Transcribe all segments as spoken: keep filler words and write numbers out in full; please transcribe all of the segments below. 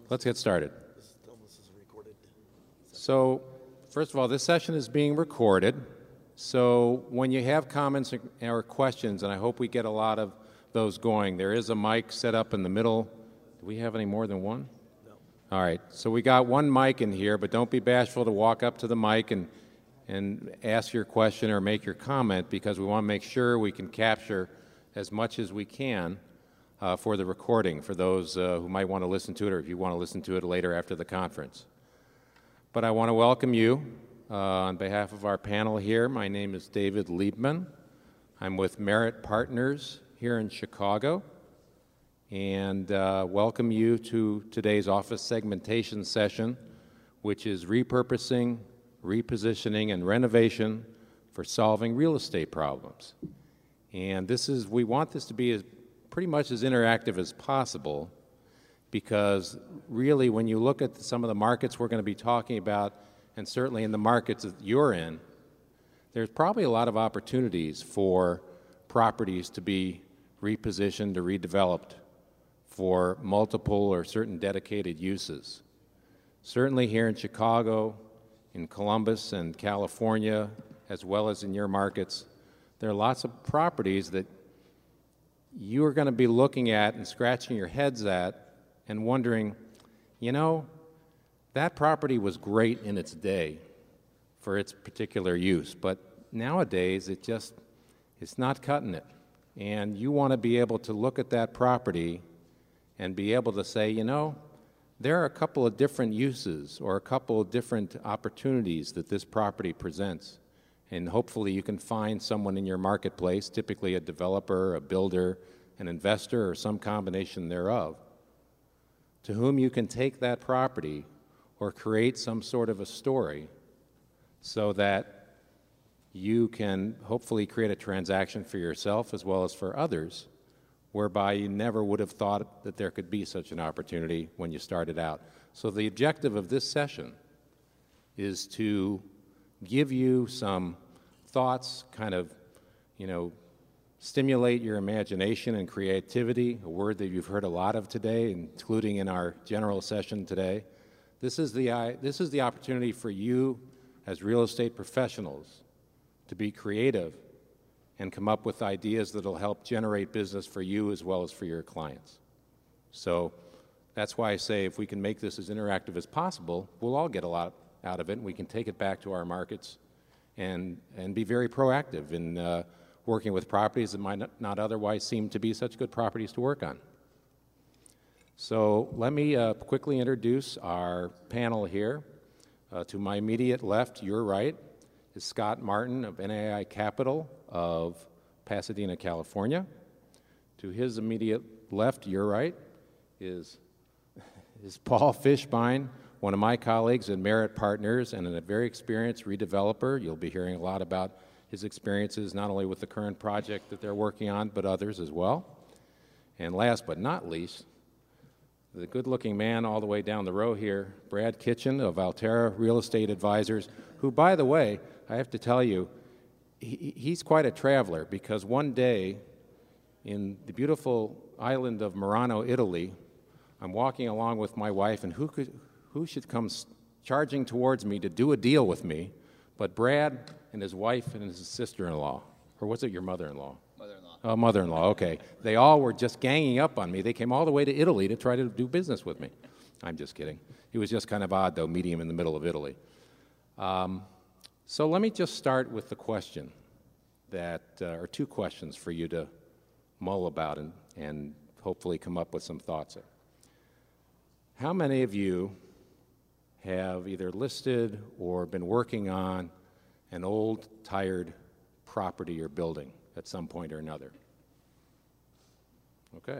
Let's get started. So, first of all, this session is being recorded. So when you have comments or questions, and I hope we get a lot of those going, there is a mic set up in the middle. Do we have any more than one? No. All right. So we got one mic in here, but don't be bashful to walk up to the mic and, and ask your question or make your comment, because we want to make sure we can capture as much as we can uh, for the recording, for those uh, who might want to listen to it, or if you want to listen to it later after the conference. But I want to welcome you uh, on behalf of our panel here. My name is David Liebman. I'm with Merit Partners here in Chicago, and uh, welcome you to today's office segmentation session, which is repurposing, repositioning, and renovation for solving real estate problems. And this is, we want this to be as, pretty much as interactive as possible, because really when you look at some of the markets we're going to be talking about, and certainly in the markets that you're in, there's probably a lot of opportunities for properties to be repositioned or redeveloped for multiple or certain dedicated uses. Certainly here in Chicago, in Columbus and California, as well as in your markets, there are lots of properties that you are going to be looking at and scratching your heads at and wondering, you know, that property was great in its day for its particular use, but nowadays it just, it's not cutting it. And you want to be able to look at that property and be able to say, you know, there are a couple of different uses or a couple of different opportunities that this property presents. And hopefully you can find someone in your marketplace, typically a developer, a builder, an investor, or some combination thereof, to whom you can take that property or create some sort of a story so that you can hopefully create a transaction for yourself as well as for others, whereby you never would have thought that there could be such an opportunity when you started out. So the objective of this session is to give you some thoughts, kind of, you know, stimulate your imagination and creativity, a word that you've heard a lot of today, including in our general session today. This is the, uh, this is the opportunity for you as real estate professionals to be creative and come up with ideas that will help generate business for you as well as for your clients. So that's why I say if we can make this as interactive as possible, we'll all get a lot out of it, and we can take it back to our markets and, and be very proactive in uh, working with properties that might not otherwise seem to be such good properties to work on. So let me uh, quickly introduce our panel here. Uh, to my immediate left, your right, is Scott Martin of N A I Capital of Pasadena, California. To his immediate left, your right, is, is Paul Fishbein, one of my colleagues at Merit Partners and a very experienced redeveloper. You'll be hearing a lot about his experiences, not only with the current project that they're working on, but others as well. And last but not least, the good-looking man all the way down the row here, Brad Kitchen of Altera Real Estate Advisors, who, by the way, I have to tell you, he, he's quite a traveler, because one day in the beautiful island of Murano, Italy, I'm walking along with my wife, and who could, who should come charging towards me to do a deal with me but Brad and his wife and his sister-in-law, or was it your mother-in-law? Mother-in-law. Oh, mother-in-law, okay. They all were just ganging up on me. They came all the way to Italy to try to do business with me. I'm just kidding. It was just kind of odd, though, meeting him in the middle of Italy. Um, so let me just start with the question that, uh, or two questions for you to mull about and, and hopefully come up with some thoughts. How many of you have either listed or been working on an old, tired property or building at some point or another? Okay.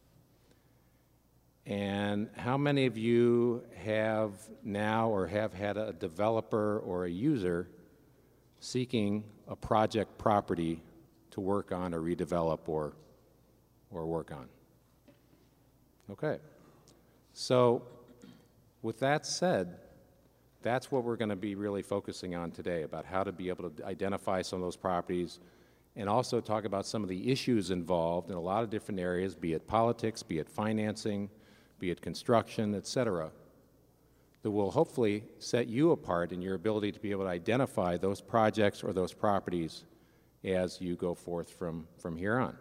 And how many of you have now or have had a developer or a user seeking a project property to work on or redevelop or, or work on? Okay. So with that said, that's what we're going to be really focusing on today, about how to be able to identify some of those properties and also talk about some of the issues involved in a lot of different areas, be it politics, be it financing, be it construction, et cetera, that will hopefully set you apart in your ability to be able to identify those projects or those properties as you go forth from, from here on.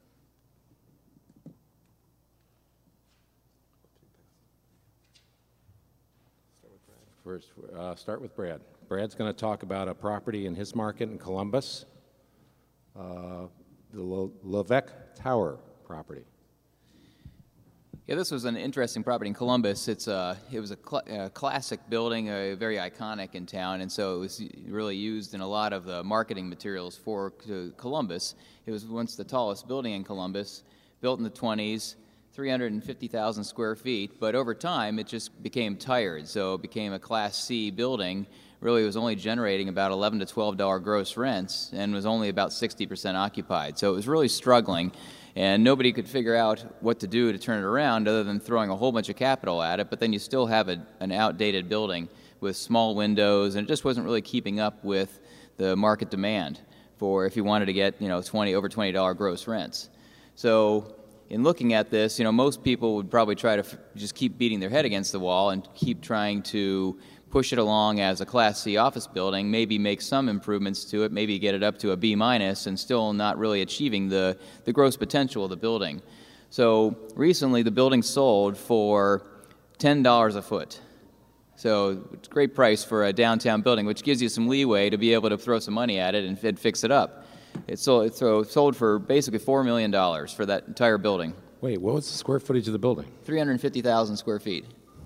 First, uh, start with Brad. Brad's going to talk about a property in his market in Columbus, uh, the Le- Levesque Tower property. Yeah, this was an interesting property in Columbus. It's a, it was a, cl- a classic building, uh, very iconic in town, and so it was really used in a lot of the marketing materials for uh, Columbus. It was once the tallest building in Columbus, built in the twenties, three hundred fifty thousand square feet, but over time it just became tired, so it became a Class C building. Really, it was only generating about eleven to twelve dollars gross rents and was only about sixty percent occupied, so it was really struggling. And nobody could figure out what to do to turn it around other than throwing a whole bunch of capital at it, but then you still have a, an outdated building with small windows, and it just wasn't really keeping up with the market demand for if you wanted to get, you know, twenty over twenty dollars gross rents. So in looking at this, you know, most people would probably try to f- just keep beating their head against the wall and keep trying to push it along as a Class C office building, maybe make some improvements to it, maybe get it up to a B minus, and still not really achieving the, the gross potential of the building. So recently the building sold for ten dollars a foot. So it's a great price for a downtown building, which gives you some leeway to be able to throw some money at it and, and fix it up. It sold, it sold for basically four million dollars for that entire building. Wait, what was the square footage of the building? three hundred fifty thousand square feet.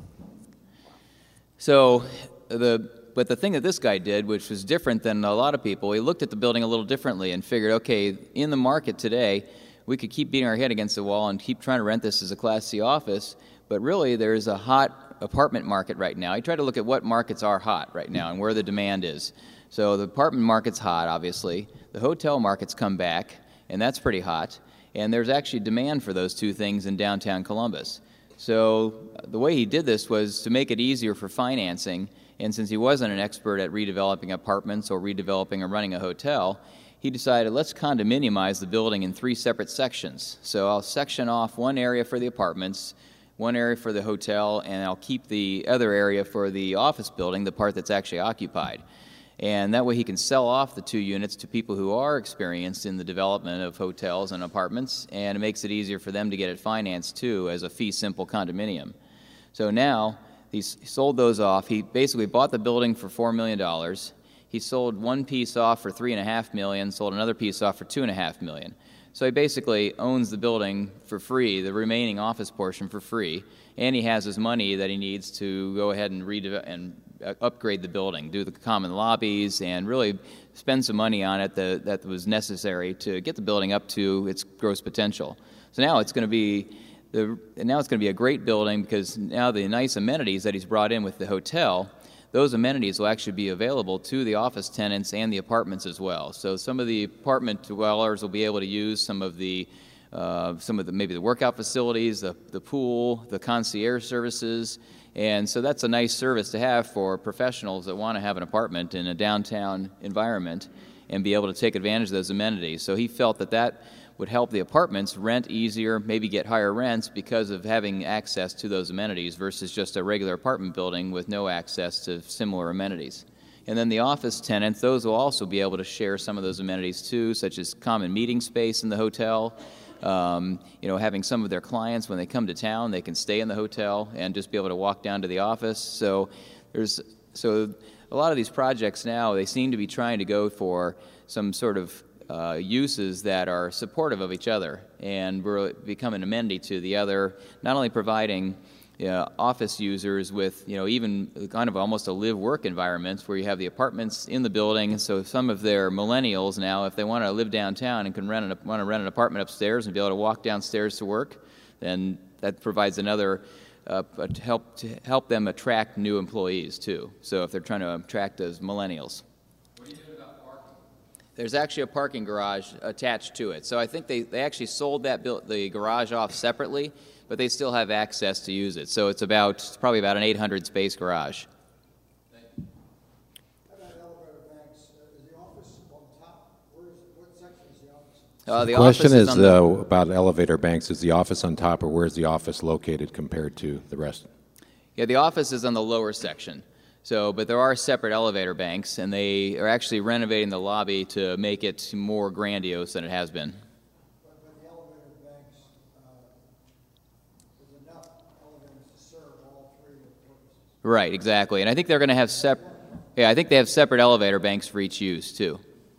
So, the but the thing that this guy did, which was different than a lot of people, he looked at the building a little differently and figured, okay, in the market today, we could keep beating our head against the wall and keep trying to rent this as a Class C office, but really there's a hot apartment market right now. He tried to look at what markets are hot right now and where the demand is. So the apartment market's hot, obviously. The hotel market's come back, and that's pretty hot. And there's actually demand for those two things in downtown Columbus. So the way he did this was to make it easier for financing, and since he wasn't an expert at redeveloping apartments or redeveloping or running a hotel, he decided, let's condominiumize the building in three separate sections. So I'll section off one area for the apartments, one area for the hotel, and I'll keep the other area for the office building, the part that's actually occupied. And that way he can sell off the two units to people who are experienced in the development of hotels and apartments, and it makes it easier for them to get it financed too as a fee-simple condominium. So now he's sold those off. He basically bought the building for four million dollars. He sold one piece off for three point five million dollars, sold another piece off for two point five million dollars. So he basically owns the building for free, the remaining office portion for free, and he has his money that he needs to go ahead and redevelop and upgrade the building, do the common lobbies, and really spend some money on it that, that was necessary to get the building up to its gross potential. So now it's going to be the now it's going to be a great building because now the nice amenities that he's brought in with the hotel, those amenities will actually be available to the office tenants and the apartments as well. So some of the apartment dwellers will be able to use some of the uh, some of the maybe the workout facilities, the the pool, the concierge services. And so that's a nice service to have for professionals that want to have an apartment in a downtown environment and be able to take advantage of those amenities. So he felt that that would help the apartments rent easier, maybe get higher rents because of having access to those amenities versus just a regular apartment building with no access to similar amenities. And then the office tenants, those will also be able to share some of those amenities too, such as common meeting space in the hotel. Um, you know, having some of their clients, when they come to town, they can stay in the hotel and just be able to walk down to the office. So there's so a lot of these projects now, they seem to be trying to go for some sort of uh, uses that are supportive of each other and will become an amenity to the other, not only providing Uh, office users with, you know, even kind of almost a live-work environment where you have the apartments in the building. So some of their millennials now, if they want to live downtown and can rent an, want to rent an apartment upstairs and be able to walk downstairs to work, then that provides another uh, to help to help them attract new employees too. So if they're trying to attract those millennials. What do you do about parking? There's actually a parking garage attached to it. So I think they, they actually sold that built the garage off separately, but they still have access to use it. So it's about it's probably about an eight hundred space garage. Thank you. How about elevator banks? Uh, is the office on top? Where is, what section is the office? Uh, the The question office is, on the, uh, about elevator banks. Is the office on top, or where's the office located compared to the rest? yeah, the office is on the lower section. So, but there are separate elevator banks, and they are actually renovating the lobby to make it more grandiose than it has been. But with the elevator banks, uh, there's enough elevators to serve all three of the purposes. Right, exactly. And I think they're going to have separate, yeah, I think they have separate elevator banks for each use, too.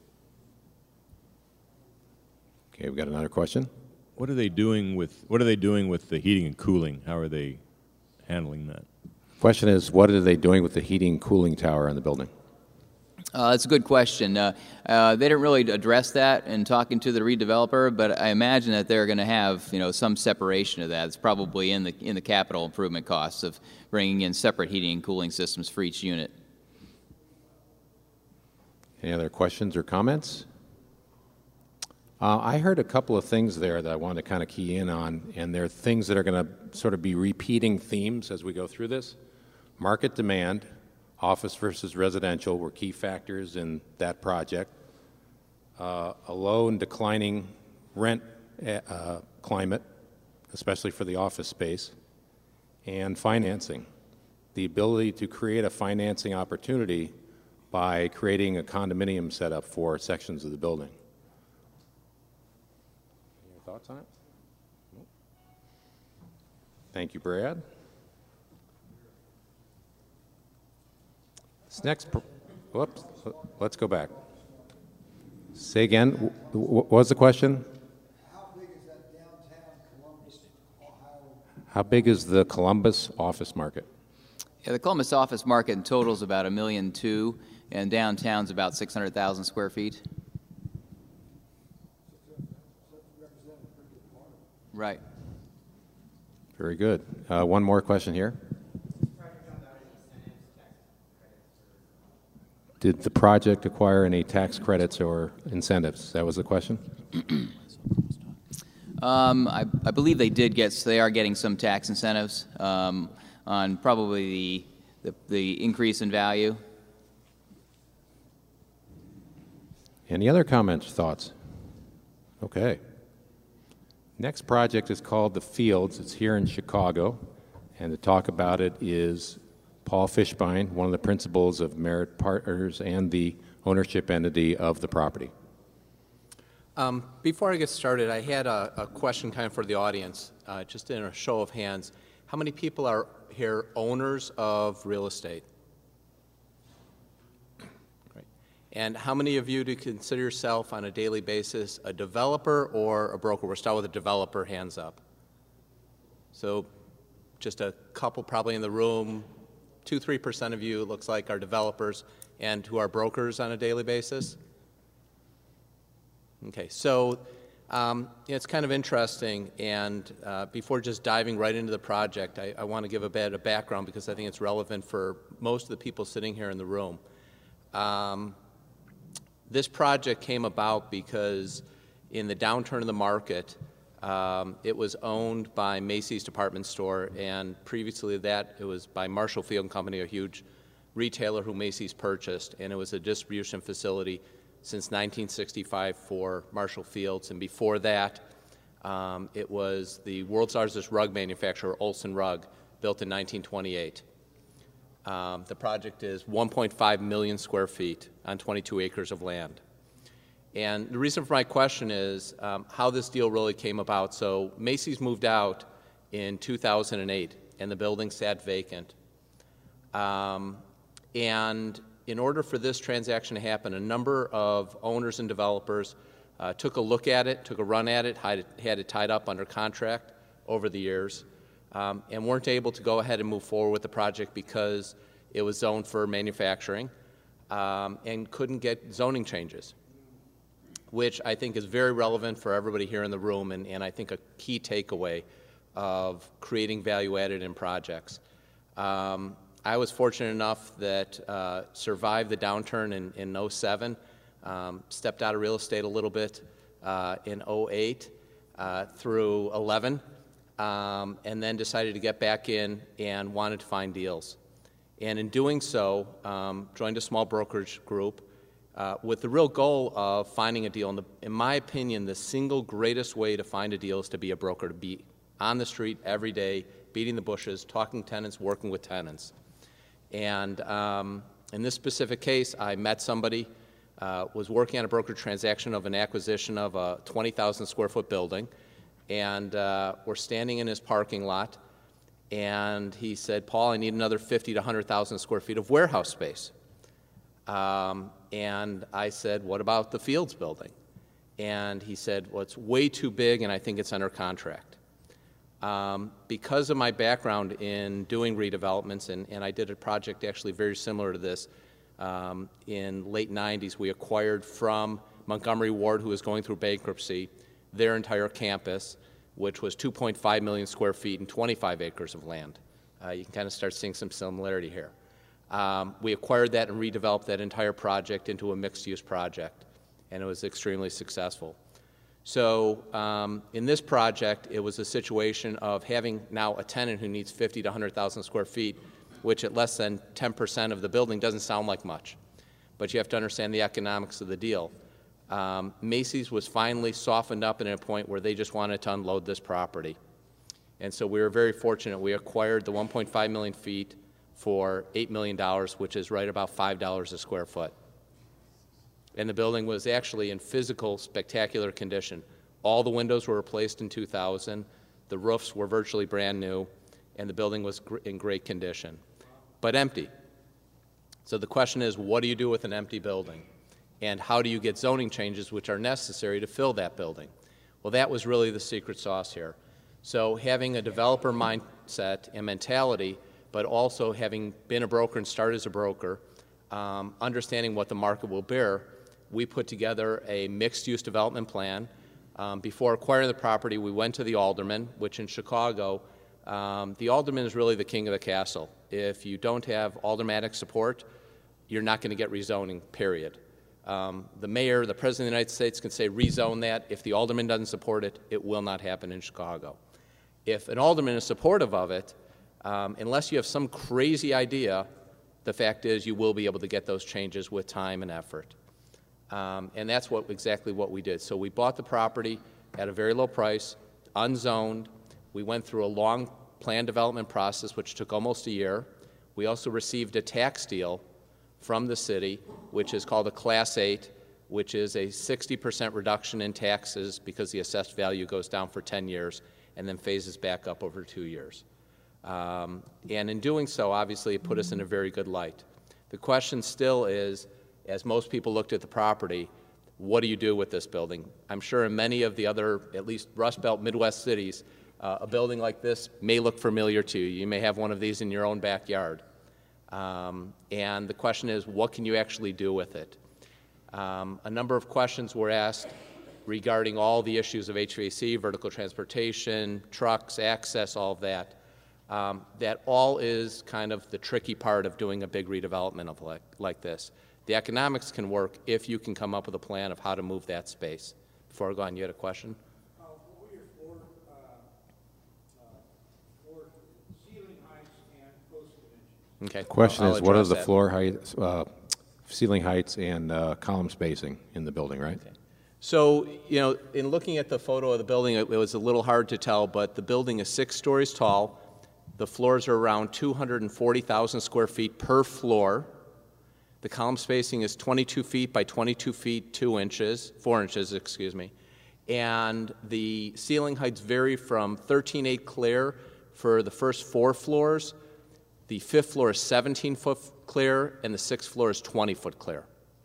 Okay, we got another question. What are they doing with what are they doing with the heating and cooling? How are they handling that? Question is, what are they doing with the heating and cooling tower in the building? Uh, that's a good question. Uh, uh, they didn't really address that in talking to the redeveloper, but I imagine that they're going to have, you know, some separation of that. It's probably in the in the capital improvement costs of bringing in separate heating and cooling systems for each unit. Any other questions or comments? Uh, I heard a couple of things there that I wanted to kind of key in on, and they're things that are going to sort of be repeating themes as we go through this. Market demand, office versus residential were key factors in that project. Uh, a low and declining rent uh, climate, especially for the office space, and financing. The ability to create a financing opportunity by creating a condominium setup for sections of the building. Any thoughts on it? Nope. Thank you, Brad. This next, pro- whoops, let's go back. Say again, w- w- what was the question? How big is that downtown Columbus, Ohio? How big is the Columbus office market? Yeah, the Columbus office market in total is about a million two, and downtown's about six hundred thousand square feet. Right. Very good. Uh, one more question here. Did the project acquire any tax credits or incentives? That was the question? Um, I, I believe they did get, they are getting some tax incentives um, on probably the, the, the increase in value. Any other comments, thoughts? Okay. Next project is called The Fields. It's here in Chicago, and to talk about it is Paul Fishbein, one of the principals of Merit Partners and the ownership entity of the property. Um, before I get started, I had a, a question kind of for the audience, uh, just in a show of hands. How many people are here owners of real estate? Great. And how many of you do you consider yourself on a daily basis a developer or a broker? We'll start with a developer, hands up. So just a couple probably in the room, two, three percent of you, it looks like, are developers and who are brokers on a daily basis. Okay, so um, it's kind of interesting, and uh, before just diving right into the project, I, I want to give a bit of background because I think it's relevant for most of the people sitting here in the room. Um, this project came about because in the downturn of the market, um, it was owned by Macy's department store, and previously to that, it was by Marshall Field and Company, a huge retailer who Macy's purchased, and it was a distribution facility since nineteen sixty-five for Marshall Fields, and before that, um, it was the world's largest rug manufacturer, Olson Rug, built in nineteen twenty-eight. Um, the project is one point five million square feet on twenty-two acres of land. And the reason for my question is um, how this deal really came about. So Macy's moved out in two thousand eight, and the building sat vacant. Um, and in order for this transaction to happen, a number of owners and developers uh, took a look at it, took a run at it, had it, had it tied up under contract over the years, um, and weren't able to go ahead and move forward with the project because it was zoned for manufacturing um, and couldn't get zoning changes, which I think is very relevant for everybody here in the room, and, and I think a key takeaway of creating value added in projects. Um, I was fortunate enough that uh, survived the downturn in, in oh seven, um, stepped out of real estate a little bit uh, in oh eight uh, through eleven, um, and then decided to get back in and wanted to find deals. And in doing so, um, joined a small brokerage group, uh, with the real goal of finding a deal. And the, in my opinion, the single greatest way to find a deal is to be a broker, to be on the street every day, beating the bushes, talking tenants, working with tenants. And um, in this specific case, I met somebody, uh, was working on a broker transaction of an acquisition of a twenty thousand square foot building, and uh, we're standing in his parking lot, and he said, Paul, I need another fifty to one hundred thousand square feet of warehouse space. Um, and I said, what about the Fields building? And he said, well, it's way too big, and I think it's under contract. Um, because of my background in doing redevelopments, and, and I did a project actually very similar to this um, in late nineties, we acquired from Montgomery Ward, who was going through bankruptcy, their entire campus, which was two point five million square feet and twenty-five acres of land. Uh, you can kind of start seeing some similarity here. Um, we acquired that and redeveloped that entire project into a mixed-use project, and it was extremely successful. So um, in this project, it was a situation of having now a tenant who needs fifty to one hundred thousand square feet, which at less than ten percent of the building doesn't sound like much. But you have to understand the economics of the deal. Um, Macy's was finally softened up at a point where they just wanted to unload this property. And so we were very fortunate. We acquired the one point five million feet for eight million dollars, which is right about five dollars a square foot. And the building was actually in physical, spectacular condition. All the windows were replaced in two thousand, the roofs were virtually brand new, and the building was gr in great condition, but empty. So the question is, what do you do with an empty building? And how do you get zoning changes which are necessary to fill that building? Well, that was really the secret sauce here. So having a developer mindset and mentality, but also having been a broker and started as a broker, um, understanding what the market will bear, we put together a mixed-use development plan. Um, before acquiring the property, we went to the alderman, which in Chicago, um, the alderman is really the king of the castle. If you don't have aldermanic support, you're not going to get rezoning, period. Um, the mayor, the president of the United States can say rezone that. If the alderman doesn't support it, it will not happen in Chicago. If an alderman is supportive of it, um, unless you have some crazy idea, the fact is you will be able to get those changes with time and effort. Um, and that's what exactly what we did. So we bought the property at a very low price, unzoned. We went through a long plan development process, which took almost a year. We also received a tax deal from the city, which is called a Class eight, which is a sixty percent reduction in taxes because the assessed value goes down for ten years and then phases back up over two years. Um, and in doing so, obviously, it put us in a very good light. The question still is, as most people looked at the property, what do you do with this building? I'm sure in many of the other, at least Rust Belt Midwest cities, uh, a building like this may look familiar to you. You may have one of these in your own backyard. Um, and the question is, what can you actually do with it? Um, a number of questions were asked regarding all the issues of H V A C, vertical transportation, trucks, access, all of that. Um, that all is kind of the tricky part of doing a big redevelopment of like, like this. The economics can work if you can come up with a plan of how to move that space. Before I go on, you had a question? Uh, what were your floor, uh, uh, floor ceiling heights and post dimensions? Okay. Question I'll is, what are address the that. floor heights, uh, ceiling heights and uh, column spacing in the building, right? Okay. So, you know, in looking at the photo of the building, it, it was a little hard to tell, but the building is six stories tall. The floors are around two hundred forty thousand square feet per floor. The column spacing is twenty-two feet by twenty-two feet, two inches, four inches, excuse me. And the ceiling heights vary from thirteen eight clear for the first four floors. The fifth floor is seventeen foot clear, and the sixth floor is twenty foot clear.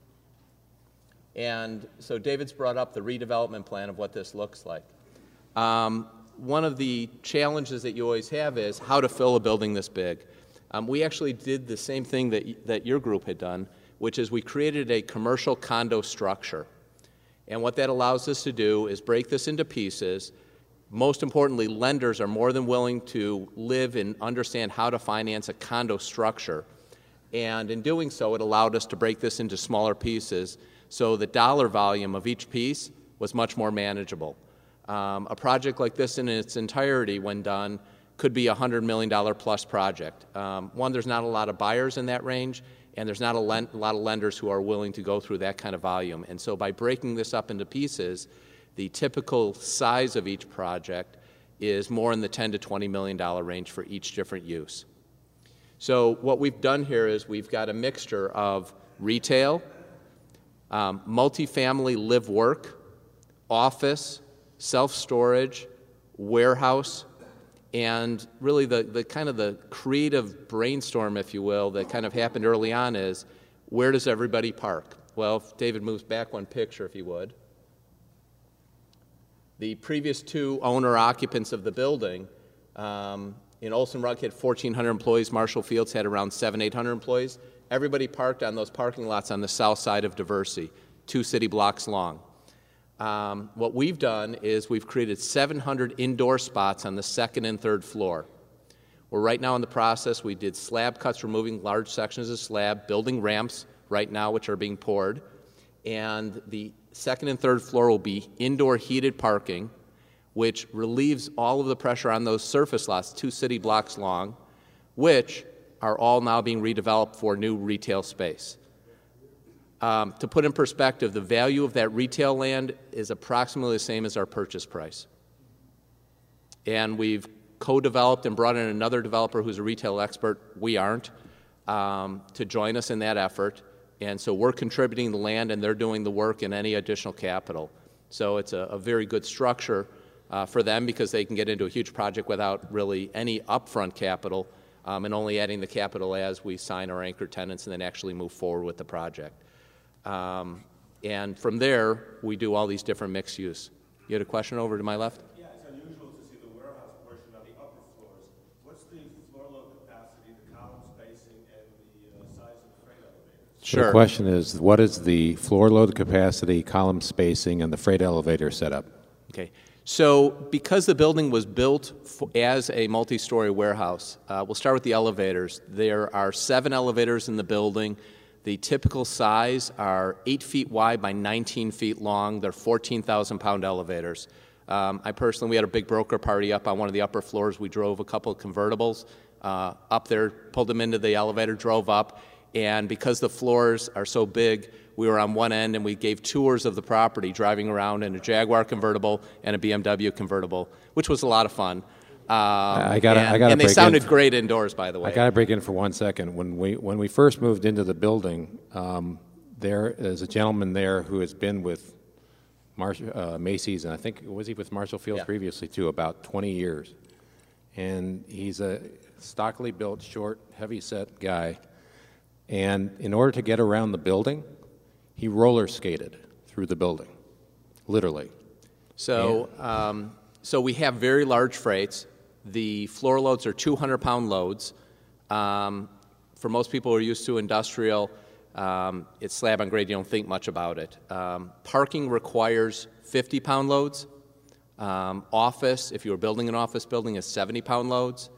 And so David's brought up the redevelopment plan of what this looks like. Um, one of the challenges that you always have is how to fill a building this big. Um, we actually did the same thing that, that your group had done, which is we created a commercial condo structure. And what that allows us to do is break this into pieces. Most importantly, lenders are more than willing to live and understand how to finance a condo structure. And in doing so, it allowed us to break this into smaller pieces, so the dollar volume of each piece was much more manageable. Um, a project like this in its entirety, when done, could be a one hundred million dollars plus project. Um, one, there's not a lot of buyers in that range, and there's not a, len- a lot of lenders who are willing to go through that kind of volume. And so by breaking this up into pieces, the typical size of each project is more in the ten to twenty million dollars range for each different use. So what we've done here is we've got a mixture of retail, um, multifamily live-work, office, self-storage, warehouse, and really the, the kind of the creative brainstorm, if you will, that kind of happened early on is, where does everybody park? Well, if David moves back one picture, if he would. The previous two owner occupants of the building, um, in Olson Rugg had fourteen hundred employees, Marshall Fields had around seven, eight hundred employees. Everybody parked on those parking lots on the south side of Diversey, two city blocks long. Um, what we've done is we've created seven hundred indoor spots on the second and third floor. We're right now in the process. We did slab cuts, removing large sections of slab, building ramps right now, which are being poured. And the second and third floor will be indoor heated parking, which relieves all of the pressure on those surface lots, two city blocks long, which are all now being redeveloped for new retail space. Um, to put in perspective, the value of that retail land is approximately the same as our purchase price. And we've co-developed and brought in another developer who's a retail expert, we aren't, um, to join us in that effort. And so we're contributing the land and they're doing the work and any additional capital. So it's a, a very good structure uh, for them because they can get into a huge project without really any upfront capital um, and only adding the capital as we sign our anchor tenants and then actually move forward with the project. Um, and from there, we do all these different mixed use. You had a question over to my left? Yeah, it's unusual to see the warehouse portion of the upper floors. What's the floor load capacity, the column spacing, and the uh, size of the freight elevators? So the question is, what is the floor load capacity, column spacing, and the freight elevator setup? Okay. So because the building was built for, as a multi-story warehouse, uh, we'll start with the elevators. There are seven elevators in the building. The typical size are eight feet wide by nineteen feet long. They're fourteen thousand pound elevators. Um, I personally, we had a big broker party up on one of the upper floors. We drove a couple of convertibles uh, up there, pulled them into the elevator, drove up, and because the floors are so big, we were on one end and we gave tours of the property, driving around in a Jaguar convertible and a B M W convertible, which was a lot of fun. Um, I gotta, and, I gotta and they break sounded in. great indoors, by the way. I got to break in for one second. When we when we first moved into the building, um, there is a gentleman there who has been with Marsh, uh, Macy's, and I think was he with Marshall Fields Yeah. previously too, about twenty years. And he's a stockily built, short, heavy-set guy. And in order to get around the building, he roller skated through the building, literally. So, um, so we have very large freights. The floor loads are two hundred pound loads. Um, for most people who are used to industrial, um, it's slab on grade. You don't think much about it. Um, parking requires fifty pound loads. Um, office, if you were building an office building, is seventy pound loads.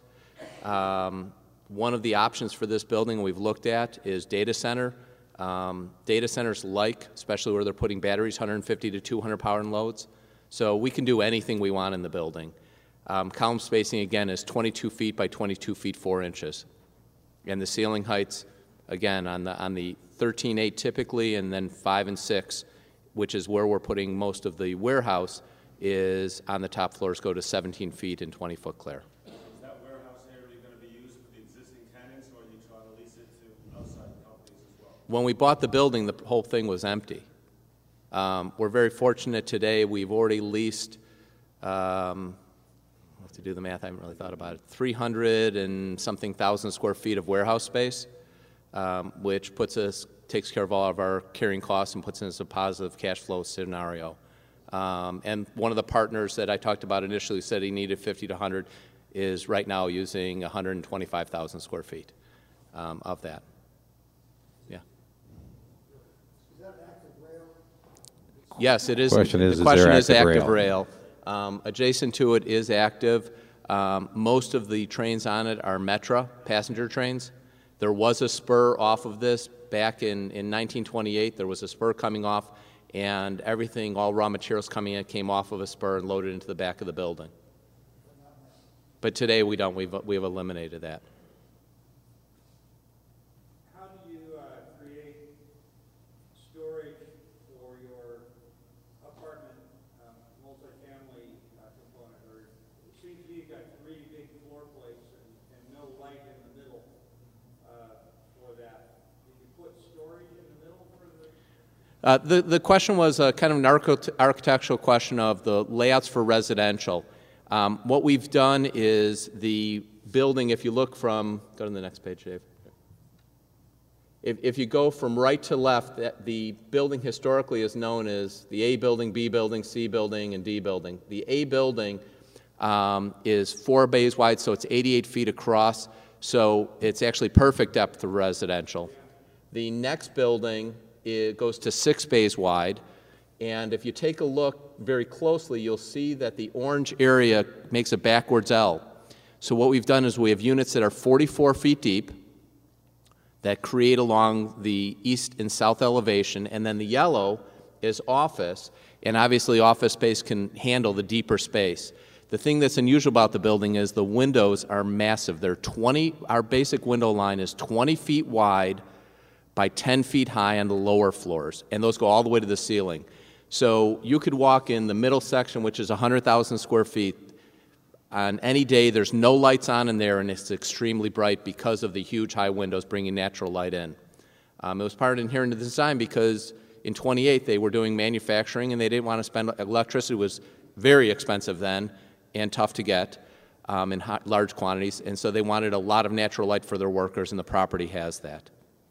Um, one of the options for this building we've looked at is data center. Um, data centers like, especially where they're putting batteries, one hundred fifty to two hundred pound loads. So we can do anything we want in the building. Um, column spacing, again, is twenty-two feet by twenty-two feet, four inches. And the ceiling heights, again, on the, on the thirteen eight typically, and then five and six, which is where we're putting most of the warehouse, is on the top floors go to seventeen feet and twenty foot clear. Is that warehouse area going to be used for the existing tenants, or are you trying to lease it to outside companies as well? When we bought the building, the whole thing was empty. Um, we're very fortunate today. We've already leased, um, I'll have to do the math, I haven't really thought about it, three hundred and something thousand square feet of warehouse space, um, which puts us, takes care of all of our carrying costs and puts us in a positive cash flow scenario. Um, and one of the partners that I talked about initially said he needed fifty to one hundred is right now using one hundred twenty-five thousand square feet um, of that. Yeah. Yes, it is. Question is, the is question there is active active rail? rail. Um, adjacent to it is active. Um, most of the trains on it are Metra passenger trains. There was a spur off of this back in, in nineteen twenty-eight. There was a spur coming off, and everything, all raw materials coming in, came off of a spur and loaded into the back of the building. But today we don't. We've, we've eliminated that. How do you uh, create storage for your apartment um, multifamily uh, component? Or it seems to me you've got three big floor plates and, and no light in the middle uh, for that. Did you put storage in the middle for the? Uh, the, the question was a kind of an archit- architectural question of the layouts for residential. Um, what we've done is the building, if you look from, go to the next page, Dave. If, if you go from right to left, that the building historically is known as the A building, B building, C building, and D building. The A building um, is four bays wide, so it's eighty-eight feet across, so it's actually perfect depth for residential. The next building, it goes to six bays wide, and if you take a look very closely, you'll see that the orange area makes a backwards L. So what we've done is we have units that are forty-four feet deep that create along the east and south elevation, and then the yellow is office, and obviously office space can handle the deeper space. The thing that's unusual about the building is the windows are massive. They're twenty, our basic window line is twenty feet wide by ten feet high on the lower floors, and those go all the way to the ceiling. So you could walk in the middle section, which is one hundred thousand square feet. On any day, there's no lights on in there, and it's extremely bright because of the huge high windows bringing natural light in. Um, it was part inherent to the design because in twenty-eight they were doing manufacturing, and they didn't want to spend, electricity was very expensive then and tough to get um, in hot, large quantities, and so they wanted a lot of natural light for their workers, and the property has that.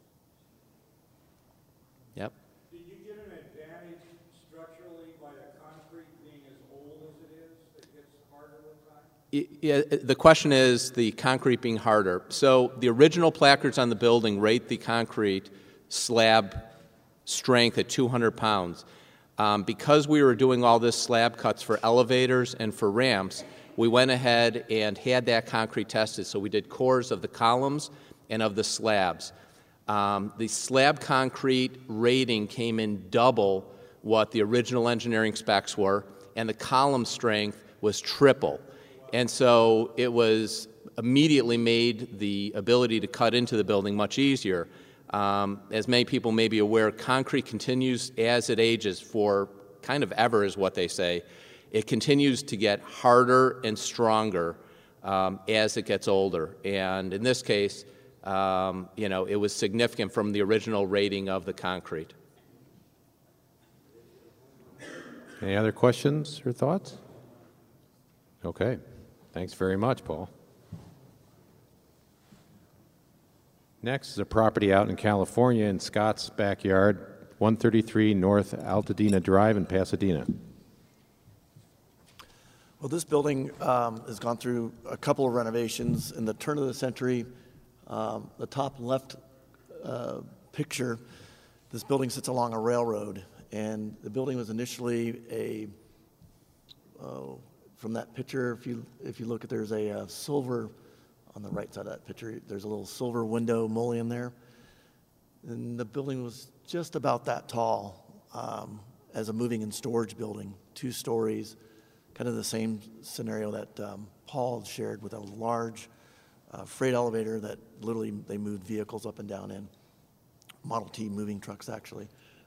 Yep. Did you get an advantage structurally by the concrete being as old as it is? It gets harder with time? Yeah, the question is the concrete being harder. So the original placards on the building rate the concrete slab strength at two hundred pounds. Um, because we were doing all this slab cuts for elevators and for ramps, we went ahead and had that concrete tested. So we did cores of the columns and of the slabs. Um, the slab concrete rating came in double what the original engineering specs were, and the column strength was triple. And so it was immediately made the ability to cut into the building much easier. Um, as many people may be aware, concrete continues as it ages for kind of ever is what they say. It continues to get harder and stronger um, as it gets older. And in this case, um, you know, it was significant from the original rating of the concrete. Any other questions or thoughts? Okay. Thanks very much, Paul. Next is a property out in California in Scott's backyard, one thirty-three North Altadena Drive in Pasadena. Well, this building um, has gone through a couple of renovations. In the turn of the century, um, the top left uh, picture, this building sits along a railroad, and the building was initially a, uh, from that picture, if you if you look at, there's a uh, silver, on the right side of that picture, there's a little silver window mullion there. And the building was just about that tall um, as a moving and storage building, two stories, kind of the same scenario that um, Paul shared with a large uh, freight elevator that literally they moved vehicles up and down in, Model T moving trucks actually.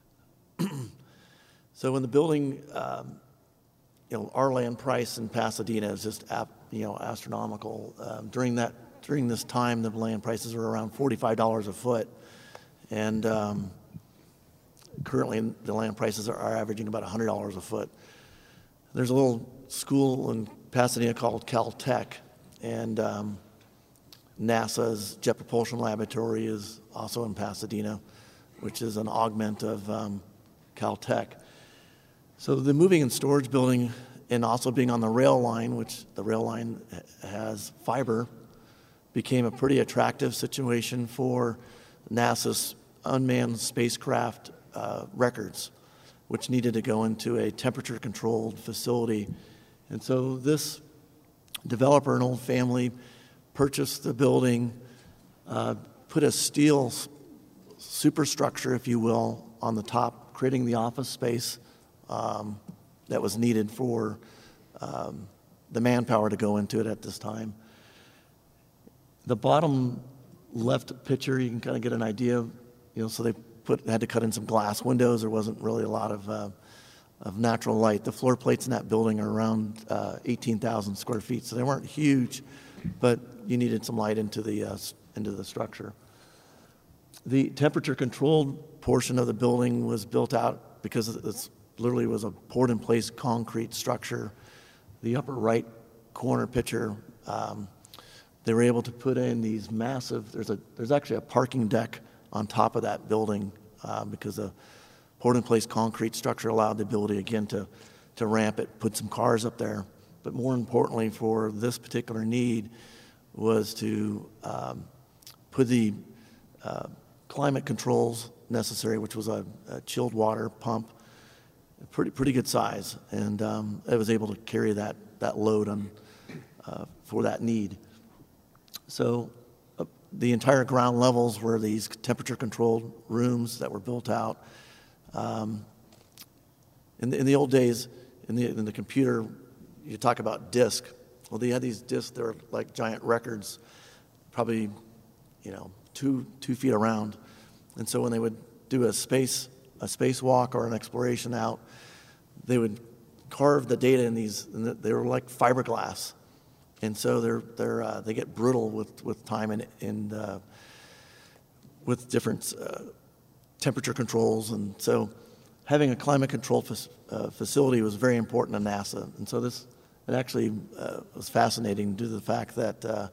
So when the building, um, you know, our land price in Pasadena is just, ap- you know, astronomical. Um, during that, during this time, the land prices were around forty-five dollars a foot, and um, currently the land prices are, are averaging about one hundred dollars a foot. There's a little school in Pasadena called Caltech, and um, NASA's Jet Propulsion Laboratory is also in Pasadena, which is an augment of um, Caltech. So the moving and storage building, and also being on the rail line, which the rail line has fiber, became a pretty attractive situation for NASA's unmanned spacecraft uh, records, which needed to go into a temperature-controlled facility. And so this developer, an old family, purchased the building, uh, put a steel superstructure, if you will, on the top, creating the office space um, that was needed for um, the manpower to go into it at this time. The bottom left picture, you can kind of get an idea, you know, so they put, had to cut in some glass windows. There wasn't really a lot of, uh, of natural light. The floor plates in that building are around uh, eighteen thousand square feet, so they weren't huge, but you needed some light into the, uh, into the structure. The temperature-controlled portion of the building was built out because it's literally was a poured-in-place concrete structure. The upper right corner picture, um, they were able to put in these massive, there's, a, there's actually a parking deck on top of that building uh, because the poured-in-place concrete structure allowed the ability, again, to, to ramp it, put some cars up there. But more importantly for this particular need was to um, put the uh, climate controls necessary, which was a, a chilled water pump, pretty pretty good size, and um, it was able to carry that that load on uh, for that need. So uh, the entire ground levels were these temperature-controlled rooms that were built out. Um, in, the, in the old days, in the in the computer, you talk about disk. Well, they had these disks that were like giant records, probably, you know, two two feet around. And so when they would do a space a spacewalk or an exploration out, they would carve the data in these, and they were like fiberglass, and so they're they're uh, they get brittle with with time and and uh, with different uh, temperature controls, and so having a climate control fa- uh, facility was very important to NASA, and so this it actually uh, was fascinating due to the fact that uh,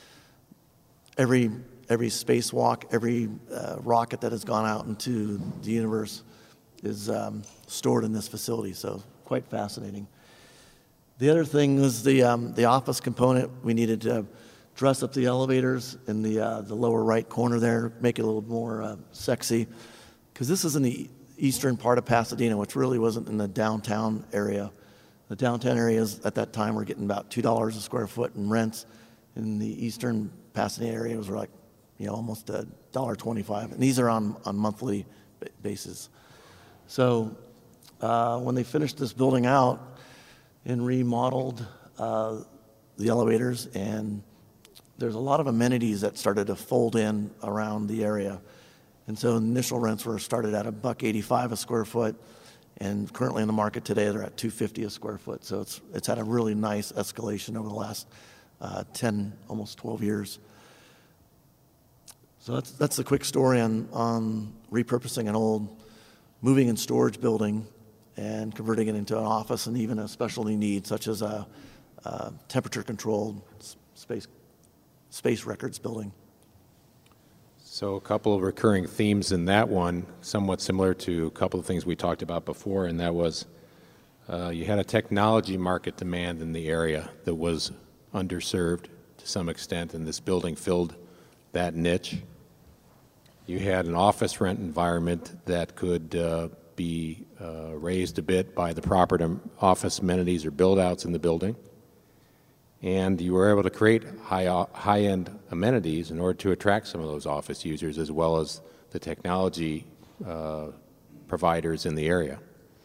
every every spacewalk, every uh, rocket that has gone out into the universe is um, stored in this facility, so quite fascinating. The other thing was the um, the office component. We needed to dress up the elevators in the uh, the lower right corner there, make it a little more uh, sexy, because this is in the eastern part of Pasadena, which really wasn't in the downtown area. The downtown areas at that time were getting about two dollars a square foot in rents. In the eastern Pasadena area, it was like, you know, almost a dollar twenty-five, and these are on on monthly basis. So uh, when they finished this building out and remodeled uh, the elevators, and there's a lot of amenities that started to fold in around the area, and so initial rents were started at a buck eighty-five a square foot, and currently in the market today they're at two fifty a square foot. So it's it's had a really nice escalation over the last uh, ten, almost twelve years. So that's that's the quick story on on repurposing an old moving and storage building and converting it into an office and even a specialty need such as a, a temperature-controlled space space records building. So a couple of recurring themes in that one, somewhat similar to a couple of things we talked about before, and that was uh, you had a technology market demand in the area that was underserved to some extent, and this building filled that niche. You had an office rent environment that could uh, be uh, raised a bit by the proper office amenities or build-outs in the building. And you were able to create high, high-end amenities in order to attract some of those office users as well as the technology uh, providers in the area.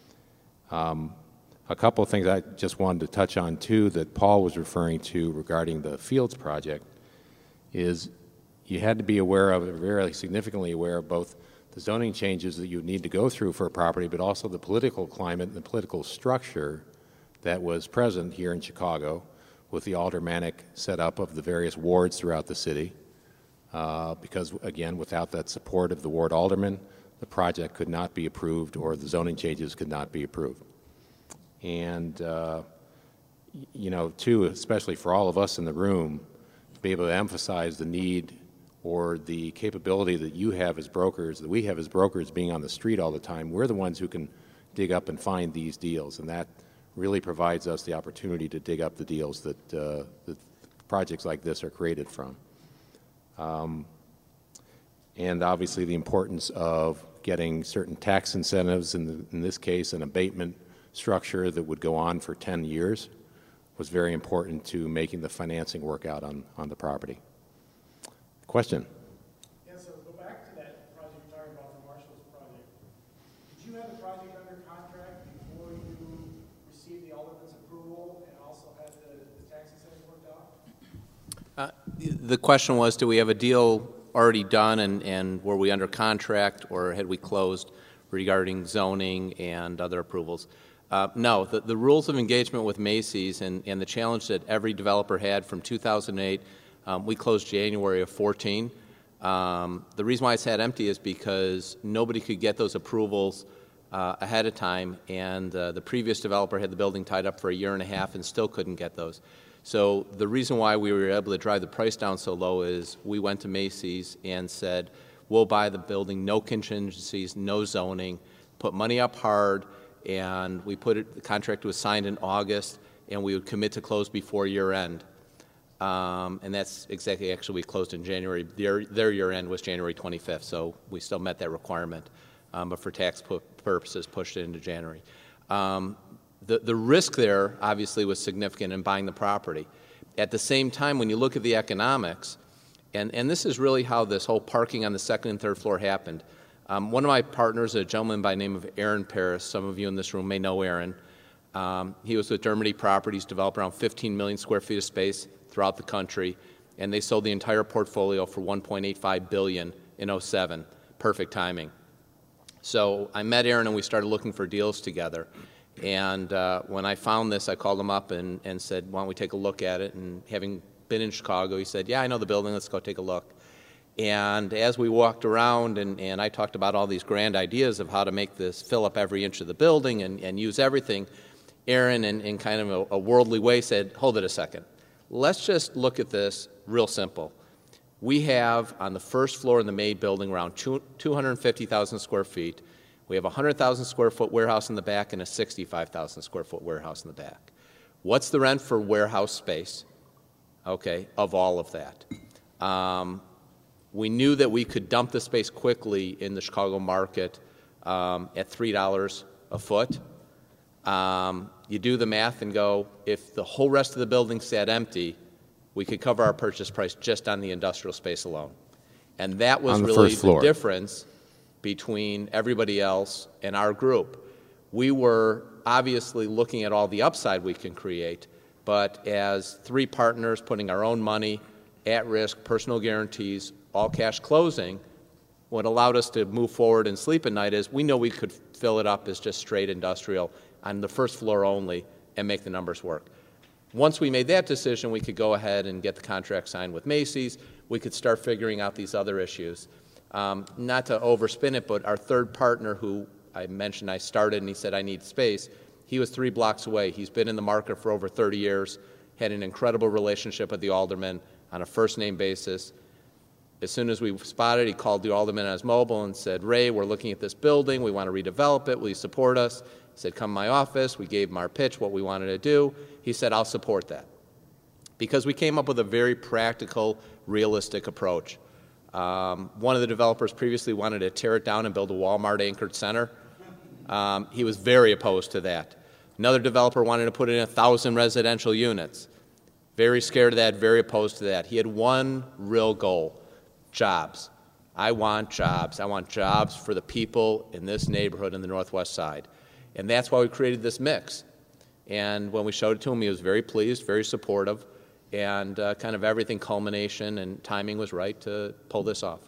Um, a couple of things I just wanted to touch on, too, that Paul was referring to regarding the Fields project is you had to be aware of, very significantly aware of both the zoning changes that you need to go through for a property, but also the political climate and the political structure that was present here in Chicago with the aldermanic setup of the various wards throughout the city. Uh, because, again, without that support of the ward alderman, the project could not be approved or the zoning changes could not be approved. And, uh, you know, too, especially for all of us in the room, to be able to emphasize the need or the capability that you have as brokers, that we have as brokers being on the street all the time. We're the ones who can dig up and find these deals, and that really provides us the opportunity to dig up the deals that, uh, that projects like this are created from. Um, and obviously the importance of getting certain tax incentives, in, the, in this case an abatement structure that would go on for ten years, was very important to making the financing work out on, on the property. Question? Yeah, so go back to that project you're talking about, the Marshall's project. Did you have the project under contract before you received the alderman's approval and also had the The question was, do we have a deal already done, and, and were we under contract, or had we closed regarding zoning and other approvals? Uh, no, the, the rules of engagement with Macy's and, and the challenge that every developer had from two thousand eight, um, we closed January of fourteen. Um, the reason why it's had empty is because nobody could get those approvals uh, ahead of time, and uh, the previous developer had the building tied up for a year and a half and still couldn't get those. So the reason why we were able to drive the price down so low is we went to Macy's and said, we'll buy the building, no contingencies, no zoning, put money up hard, and we put it, the contract was signed in August, and we would commit to close before year end. Um, and that's exactly, actually, we closed in January. Their, their year end was January twenty-fifth, so we still met that requirement, um, but for tax pu purposes, pushed it into January. Um, the, the risk there, obviously, was significant in buying the property. At the same time, when you look at the economics, and, and this is really how this whole parking on the second and third floor happened. Um, one of my partners, a gentleman by the name of Aaron Paris, some of you in this room may know Aaron. Um, he was with Dermody Properties, developed around fifteen million square feet of space throughout the country, and they sold the entire portfolio for one point eight five billion dollars in oh seven. Perfect timing. So I met Aaron and we started looking for deals together. And uh, when I found this, I called him up and, and said, why don't we take a look at it? And having been in Chicago, he said, yeah, I know the building, let's go take a look. And as we walked around and, and I talked about all these grand ideas of how to make this fill up every inch of the building and, and use everything, Aaron, in, in kind of a, a worldly way, said, hold it a second. Let's just look at this real simple. We have on the first floor in the main building around two hundred fifty thousand square feet. We have a one hundred thousand square foot warehouse in the back and a sixty-five thousand square foot warehouse in the back. What's the rent for warehouse space? Okay, of all of that. Um, we knew that we could dump the space quickly in the Chicago market um, at three dollars a foot. Um, you do the math and go, if the whole rest of the building sat empty, we could cover our purchase price just on the industrial space alone. And that was really the difference between everybody else and our group. We were obviously looking at all the upside we can create, but as three partners putting our own money at risk, personal guarantees, all cash closing, what allowed us to move forward and sleep at night is we know we could fill it up as just straight industrial on the first floor only and make the numbers work. Once we made that decision, we could go ahead and get the contract signed with Macy's. We could start figuring out these other issues. Um, not to overspin it, but our third partner, who I mentioned I started and he said, I need space, he was three blocks away. He's been in the market for over thirty years, had an incredible relationship with the alderman on a first-name basis. As soon as we spotted, he called the alderman on his mobile and said, Ray, we're looking at this building. We want to redevelop it. Will you support us? He said, come to my office. We gave him our pitch, what we wanted to do. He said, I'll support that. Because we came up with a very practical, realistic approach. Um, one of the developers previously wanted to tear it down and build a Walmart-anchored center. Um, he was very opposed to that. Another developer wanted to put in a thousand residential units. Very scared of that, very opposed to that. He had one real goal, jobs. I want jobs. I want jobs for the people in this neighborhood in the Northwest Side. And that's why we created this mix. And when we showed it to him, he was very pleased, very supportive, and uh, kind of everything culmination and timing was right to pull this off.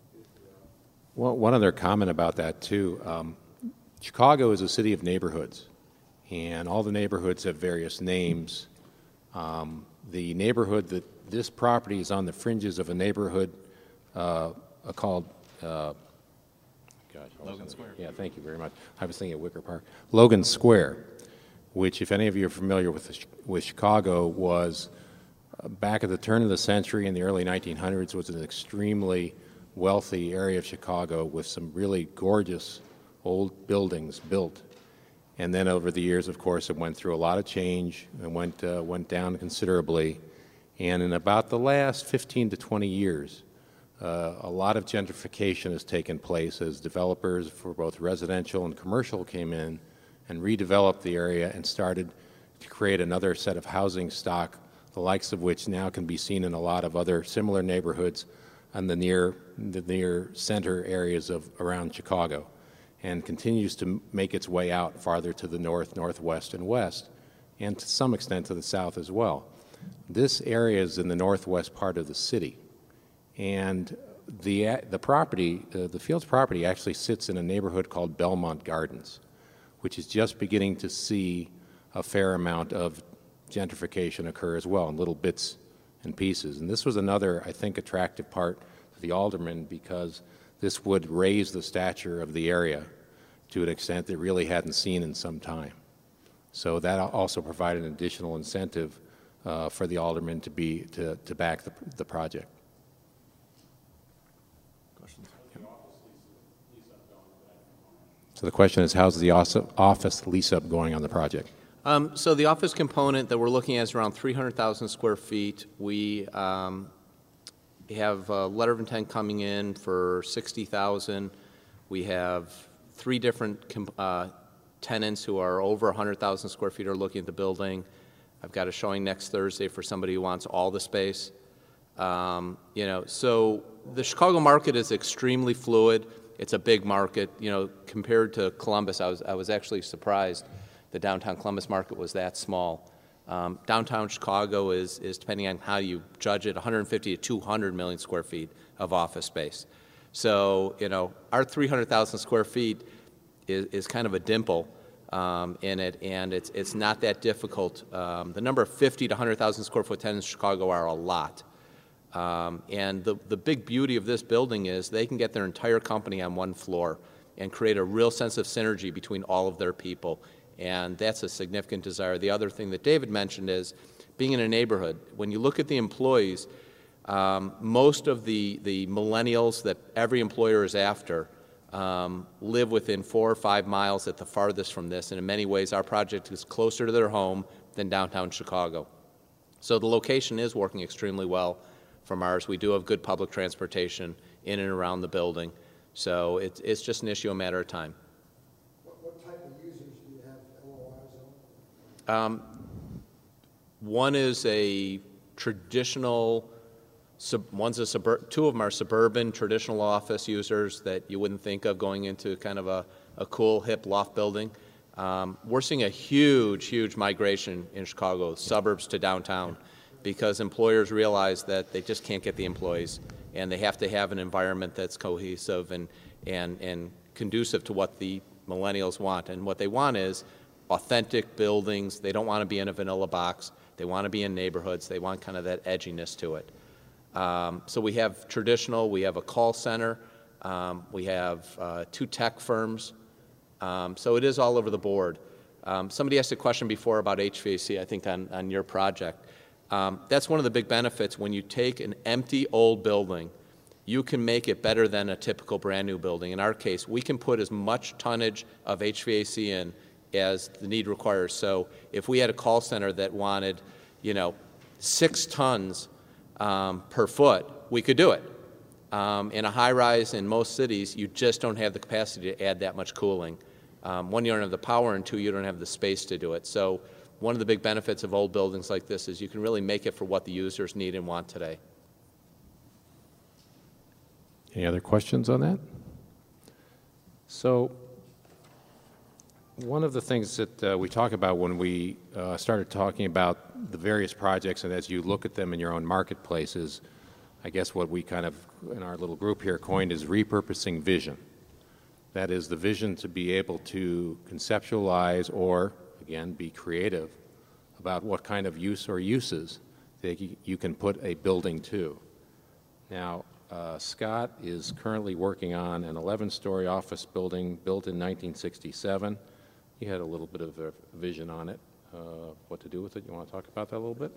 Well, one other comment about that, too. Um, Chicago is a city of neighborhoods, and all the neighborhoods have various names. Um, the neighborhood that this property is on the fringes of a neighborhood uh, called uh, gosh, Logan Square. Yeah, thank you very much. I was thinking of Wicker Park. Logan Square, which, if any of you are familiar with, the, with Chicago, was uh, back at the turn of the century in the early nineteen hundreds, was an extremely wealthy area of Chicago with some really gorgeous old buildings built. And then over the years, of course, it went through a lot of change and went, uh, went down considerably. And in about the last fifteen to twenty years, uh, a lot of gentrification has taken place as developers for both residential and commercial came in and redeveloped the area and started to create another set of housing stock, the likes of which now can be seen in a lot of other similar neighborhoods in the near, the near center areas of around Chicago, and continues to make its way out farther to the north, northwest, and west, and to some extent to the south as well. This area is in the northwest part of the city, and the, the property, uh, the Fields property actually sits in a neighborhood called Belmont Gardens, which is just beginning to see a fair amount of gentrification occur as well in little bits and pieces. And this was another, I think, attractive part to the aldermen, because this would raise the stature of the area to an extent that really hadn't seen in some time. So that also provided an additional incentive uh, for the aldermen to be to, to back the, the project. Questions? So the question is, how's the office lease-up going on the project? Um, so the office component that we're looking at is around three hundred thousand square feet. We um, have a letter of intent coming in for sixty thousand. We have three different uh, tenants who are over one hundred thousand square feet are looking at the building. I've got a showing next Thursday for somebody who wants all the space. Um, you know, so the Chicago market is extremely fluid. It's a big market. You know, compared to Columbus, I was I was actually surprised the downtown Columbus market was that small. Um, downtown Chicago is is depending on how you judge it, one hundred fifty to two hundred million square feet of office space. So you know, our three hundred thousand square feet is is kind of a dimple Um, in it, and it's it's not that difficult. Um, the number of fifty to one hundred thousand square foot tenants in Chicago are a lot. Um, and the, the big beauty of this building is they can get their entire company on one floor and create a real sense of synergy between all of their people. And that's a significant desire. The other thing that David mentioned is being in a neighborhood. When you look at the employees, um, most of the, the millennials that every employer is after Um, live within four or five miles at the farthest from this, and in many ways our project is closer to their home than downtown Chicago. So the location is working extremely well from ours. We do have good public transportation in and around the building, so it's, it's just an issue, a matter of time. What, what type of users do you have L O Is on? Um, one is a traditional Sub, one's a suburb, two of them are suburban traditional office users that you wouldn't think of going into kind of a, a cool, hip loft building. Um, we're seeing a huge, huge migration in Chicago, suburbs to downtown, because employers realize that they just can't get the employees, and they have to have an environment that's cohesive and, and, and conducive to what the millennials want. And what they want is authentic buildings. They don't want to be in a vanilla box. They want to be in neighborhoods. They want kind of that edginess to it. Um, so we have traditional, we have a call center, um, we have uh, two tech firms, um, so it is all over the board. Um, somebody asked a question before about H V A C, I think on, on your project. Um, that's one of the big benefits. When you take an empty old building, you can make it better than a typical brand new building. In our case, we can put as much tonnage of H V A C in as the need requires. So if we had a call center that wanted, you know, six tons Um, per foot, we could do it. Um, in a high-rise in most cities, you just don't have the capacity to add that much cooling. Um, one, you don't have the power, and two, you don't have the space to do it. So one of the big benefits of old buildings like this is you can really make it for what the users need and want today. Any other questions on that? So one of the things that uh, we talk about when we uh, started talking about the various projects, and as you look at them in your own marketplaces, I guess what we kind of, in our little group here, coined is repurposing vision. That is the vision to be able to conceptualize or, again, be creative about what kind of use or uses that you can put a building to. Now, uh, Scott is currently working on an eleven-story office building built in nineteen sixty-seven. He had a little bit of a vision on it, uh, what to do with it. You want to talk about that a little bit?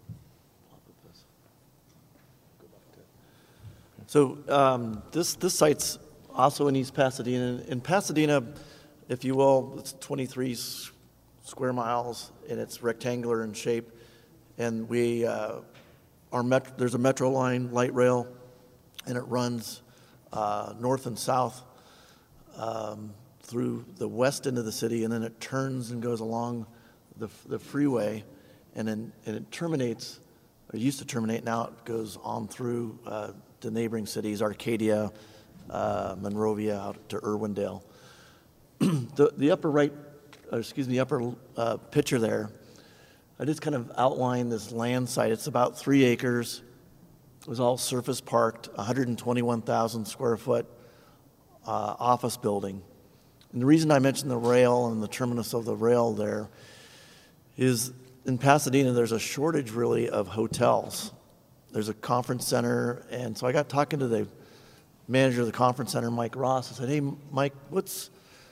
So um, this, this site's also in East Pasadena. In Pasadena, if you will, it's twenty-three s- square miles, and it's rectangular in shape. And we, uh, our met- there's a Metro line light rail, and it runs uh, north and south um, through the west end of the city, and then it turns and goes along the, the freeway, and then and it terminates, or used to terminate, now it goes on through uh, the neighboring cities, Arcadia, uh, Monrovia, out to Irwindale. the, the upper right, uh, excuse me, the upper uh, picture there I just kind of outlined this land site. It's about three acres. It was all surface parked, one hundred twenty-one thousand square foot uh, office building. And the reason I mentioned the rail and the terminus of the rail there is in Pasadena, there's a shortage really of hotels. There's a conference center, and so I got talking to the manager of the conference center, Mike Ross. I said, hey, Mike, what's,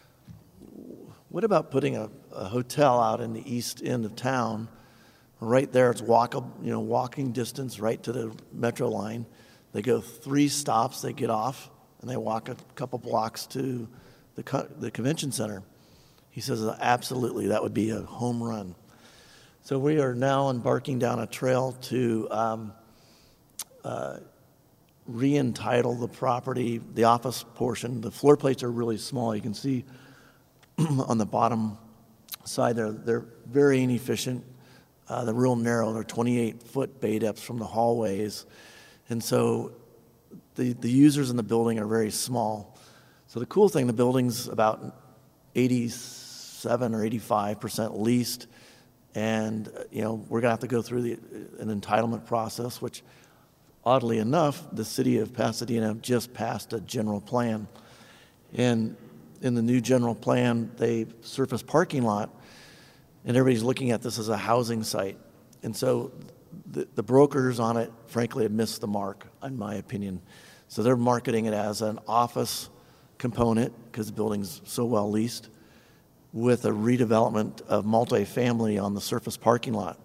what about putting a, a hotel out in the east end of town? Right there, it's walkable, you know, walking distance right to the metro line. They go three stops, they get off, and they walk a couple blocks to the, co- the convention center. He says, absolutely, that would be a home run. So we are now embarking down a trail to um, uh, re-entitle the property, the office portion. The floor plates are really small. You can see on the bottom side there, they're very inefficient. Uh, they're real narrow. They're twenty-eight foot bay depths from the hallways. And so the, the users in the building are very small. So the cool thing, the building's about eighty-seven or eighty-five percent leased. And, you know, we're going to have to go through the, an entitlement process, which, oddly enough, the city of Pasadena just passed a general plan. And in the new general plan, they surface parking lot, and everybody's looking at this as a housing site. And so the, the brokers on it, frankly, have missed the mark, in my opinion. So they're marketing it as an office component, because the building's so well leased, with a redevelopment of multifamily on the surface parking lot.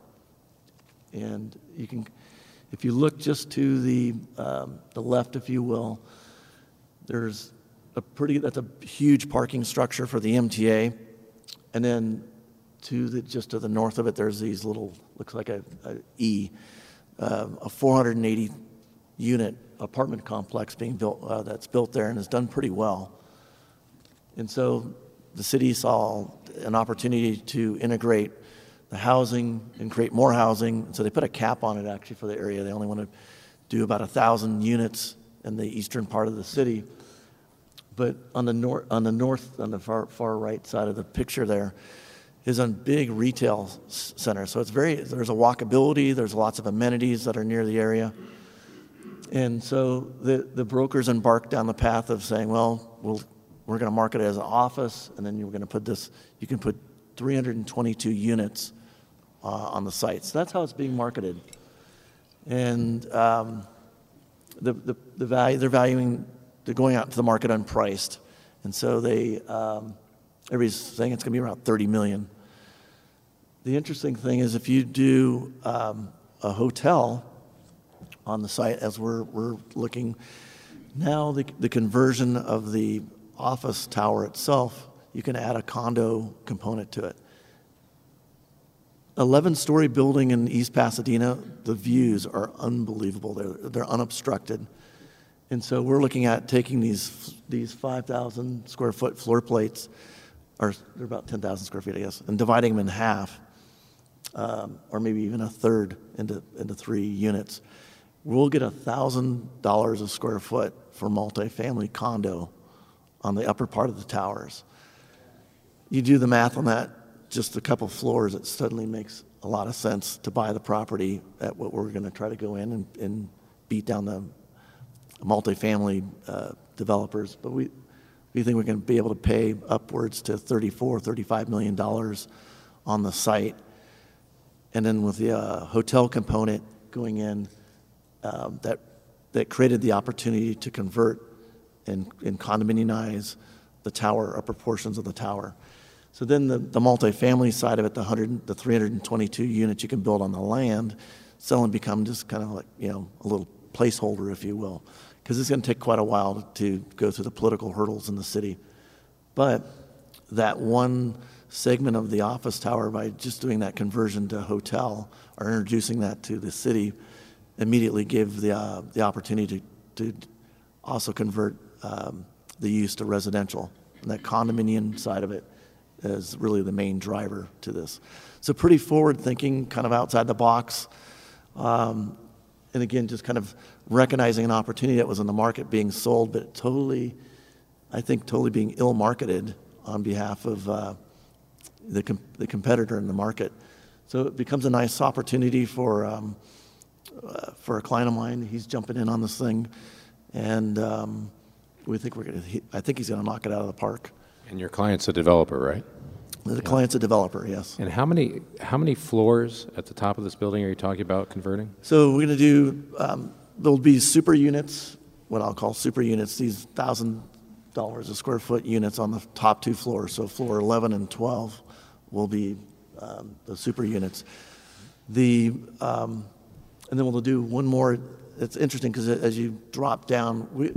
And you can, if you look just to the, um, the left, if you will, there's a pretty, that's a huge parking structure for the M T A. And then to the, just to the north of it, there's these little, looks like a, a E, uh, a four hundred eighty unit apartment complex being built, uh, that's built there and has done pretty well. And so the city saw an opportunity to integrate the housing and create more housing. So they put a cap on it actually for the area. They only want to do about a thousand units in the eastern part of the city. But on the north, on the north, on the far, far right side of the picture there, is a big retail s- center. So it's very, there's a walkability, there's lots of amenities that are near the area. And so the, the brokers embarked down the path of saying, well, we'll we're going to market it as an office, and then you're going to put this, you can put three hundred twenty-two units uh, on the site. So that's how it's being marketed. And um, the, the, the value, they're valuing, they're going out to the market unpriced. And so they, um, everybody's saying it's going to be around thirty million. The interesting thing is if you do um, a hotel on the site, as we're, we're looking now, the, the conversion of the office tower itself, you can add a condo component to it. eleven-story building in East Pasadena, the views are unbelievable. They're, they're unobstructed. And so we're looking at taking these, these five thousand square foot floor plates, or they're about ten thousand square feet, I guess, and dividing them in half, um, or maybe even a third into, into three units. We'll get one thousand dollars a square foot for multifamily condo on the upper part of the towers. You do the math on that, just a couple floors, it suddenly makes a lot of sense to buy the property at what we're going to try to go in and, and beat down the multifamily uh, developers. But we, we think we're going to be able to pay upwards to thirty-four, thirty-five million dollars on the site. And then with the uh, hotel component going in, um, that, that created the opportunity to convert and, and condominiumize the tower, upper portions of the tower. So then the, the multifamily side of it, the, one hundred, the three hundred twenty-two units you can build on the land, suddenly become just kind of like, you know, a little placeholder, if you will, because it's going to take quite a while to go through the political hurdles in the city. But that one segment of the office tower, by just doing that conversion to hotel or introducing that to the city, immediately gave the, uh, the opportunity to, to also convert um, the use to residential. And that condominium side of it is really the main driver to this. So pretty forward thinking, kind of outside the box. Um, and again, just kind of recognizing an opportunity that was in the market being sold, but totally, I think totally being ill marketed on behalf of uh, the, com- the competitor in the market. So it becomes a nice opportunity for, um, uh, for a client of mine. He's jumping in on this thing, and um, we think we're gonna, he, I think he's gonna knock it out of the park. And your client's a developer, right? The client's a developer, yes. And how many, how many floors at the top of this building are you talking about converting? So we're gonna do, um, there'll be super units, what I'll call super units, these thousand dollars a square foot units on the top two floors. So floor eleven and twelve will be um, the super units. The, um, and then we'll do one more. It's interesting because as you drop down, we,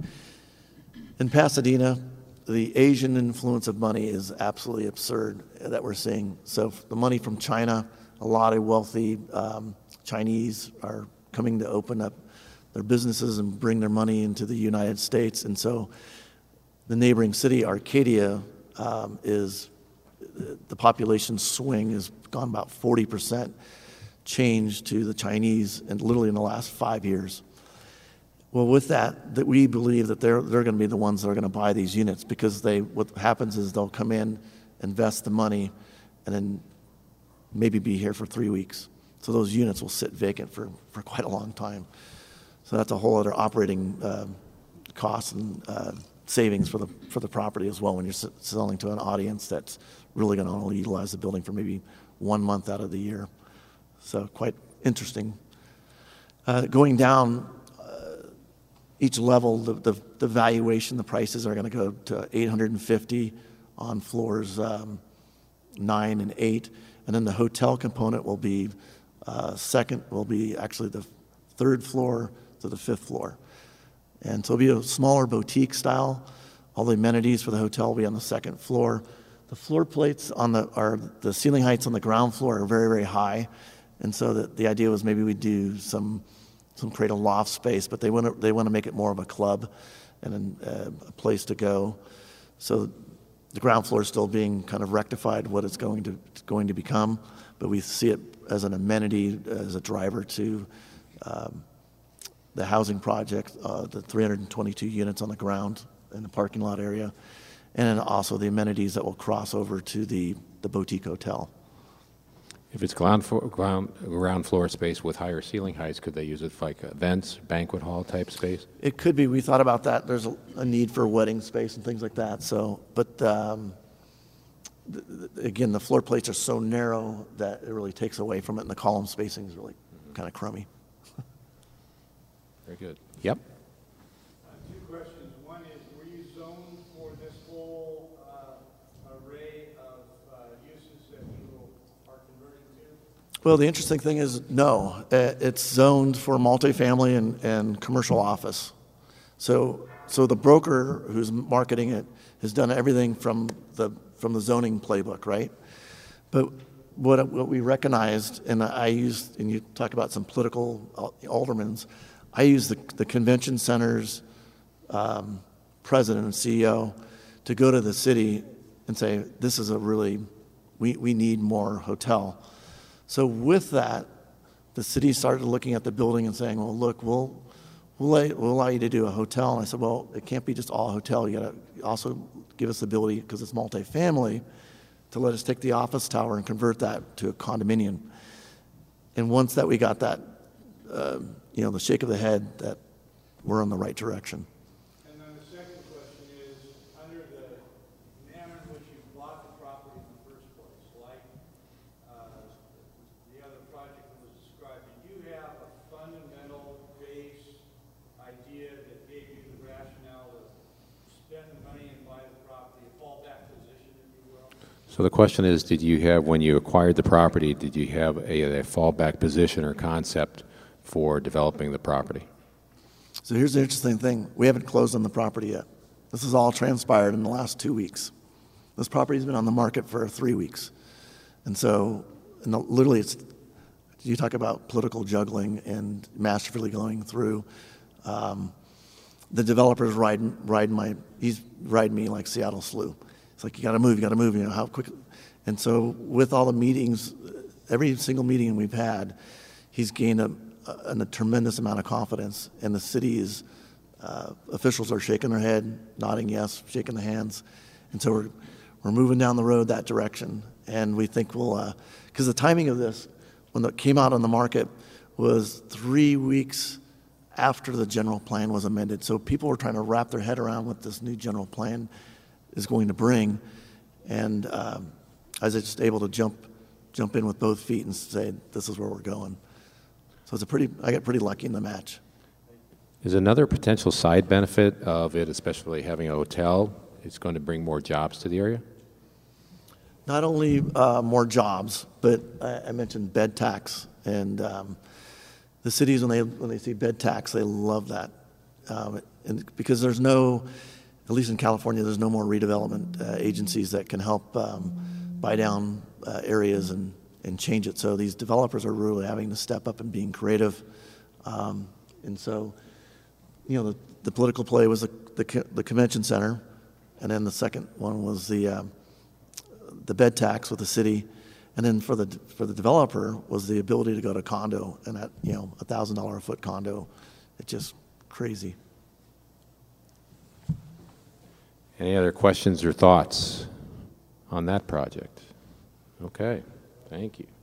in Pasadena, the Asian influence of money is absolutely absurd that we're seeing. So the money from China, a lot of wealthy um, Chinese are coming to open up their businesses and bring their money into the United States. And so the neighboring city, Arcadia, um, is, the population swing has gone about forty percent change to the Chinese, and literally in the last five years. Well, with that, that we believe that they're, they're going to be the ones that are going to buy these units, because they, what happens is they'll come in, invest the money, and then maybe be here for three weeks. So those units will sit vacant for, for quite a long time. So that's a whole other operating uh, cost and uh, savings for the, for the property as well when you're selling to an audience that's really going to only utilize the building for maybe one month out of the year. So quite interesting. Uh, going down uh, each level, the, the, the valuation, the prices are going to go to eight hundred fifty on floors um, nine and eight. And then the hotel component will be, uh, second will be actually the third floor to the fifth floor. And so it'll be a smaller boutique style. All the amenities for the hotel will be on the second floor. The floor plates on the, are, the ceiling heights on the ground floor are very, very high. And so the, the idea was maybe we'd do some, some create a loft space, but they want to, they want to make it more of a club and uh, a place to go. So the ground floor is still being kind of rectified what it's going to, going to become, but we see it as an amenity, as a driver to um, the housing project, uh, the three hundred twenty-two units on the ground in the parking lot area, and then also the amenities that will cross over to the, the boutique hotel. If it's ground floor, ground, ground floor space with higher ceiling heights, could they use it for like events, banquet hall type space? It could be. We thought about that. There's a, a need for wedding space and things like that. So, but um, th th again, the floor plates are so narrow that it really takes away from it, and the column spacing is really mm-hmm. kind of crummy. Very good. Yep. Uh, two questions. One is, were you zoned for this whole uh, array of uh, uses that you are converting to? Well, the interesting thing is, no. Uh, It's zoned for multifamily and, and commercial office. So, so the broker who's marketing it has done everything from the, from the zoning playbook, right? But what, what we recognized, and I used, and you talk about some political aldermans, I use the, the convention center's um, president and C E O to go to the city and say, this is a really, we, we need more hotel. So with that, the city started looking at the building and saying, well, look, we'll, we'll, lay, we'll allow you to do a hotel. And I said, well, it can't be just all hotel. You got to also give us the ability, because it's multifamily, to let us take the office tower and convert that to a condominium. And once that we got that, uh, you know, the shake of the head that we're on the right direction. And then the second question is, under the manner in which you bought the property in the first place, like uh, the other project that was described, did you have a fundamental base idea that gave you the rationale to spend the money and buy the property, a fallback position, if you will? So the question is, did you have, when you acquired the property, did you have a, a fallback position or concept for developing the property? So here's the interesting thing. We haven't closed on the property yet. This has all transpired in the last two weeks. This property's been on the market for three weeks. And so, and the, literally, it's, you talk about political juggling and masterfully going through. Um, the developer's riding, riding my, he's riding me like Seattle Slew. It's like, you got to move, you got to move, you know, how quick. And so with all the meetings, every single meeting we've had, he's gained a, a, a tremendous amount of confidence, and the city's uh, officials are shaking their head, nodding yes, shaking the hands. And so we're, we're moving down the road that direction. And we think we'll, because uh, the timing of this, when it came out on the market was three weeks after the general plan was amended. So people were trying to wrap their head around what this new general plan is going to bring. And um, I was just able to jump jump in with both feet and say, this is where we're going. So it's a pretty, I got pretty lucky in the match. Is another potential side benefit of it, especially having a hotel, it's going to bring more jobs to the area? Not only uh, more jobs, but I, I mentioned bed tax. And um, the cities, when they, when they see bed tax, they love that. Um, and because there's no, at least in California, there's no more redevelopment uh, agencies that can help um, buy down uh, areas and, and change it. So these developers are really having to step up and being creative. Um, and so, you know, the, the political play was the, the, the convention center, and then the second one was the uh, the bed tax with the city, and then for the for the developer was the ability to go to condo, and at, you know, a thousand dollar a foot condo. It's just crazy. Any other questions or thoughts on that project? Okay, thank you.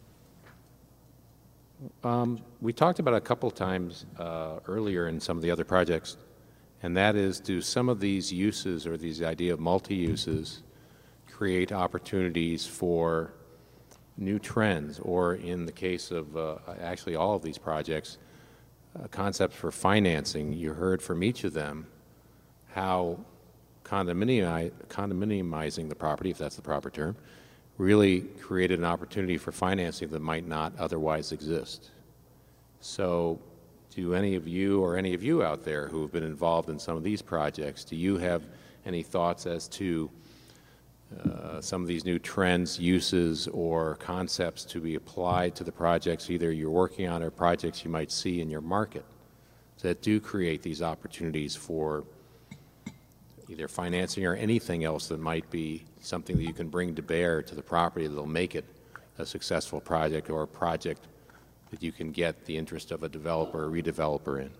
Um, we talked about it a couple times uh, earlier in some of the other projects, and that is, do some of these uses or these idea of multi-uses create opportunities for new trends, or in the case of uh, actually all of these projects, uh, concepts for financing? You heard from each of them how condominiumi- condominiumizing the property, if that's the proper term, really created an opportunity for financing that might not otherwise exist. So do any of you or any of you out there who have been involved in some of these projects, do you have any thoughts as to uh, some of these new trends, uses, or concepts to be applied to the projects either you're working on or projects you might see in your market that do create these opportunities for either financing or anything else that might be something that you can bring to bear to the property that will make it a successful project, or a project that you can get the interest of a developer or redeveloper in?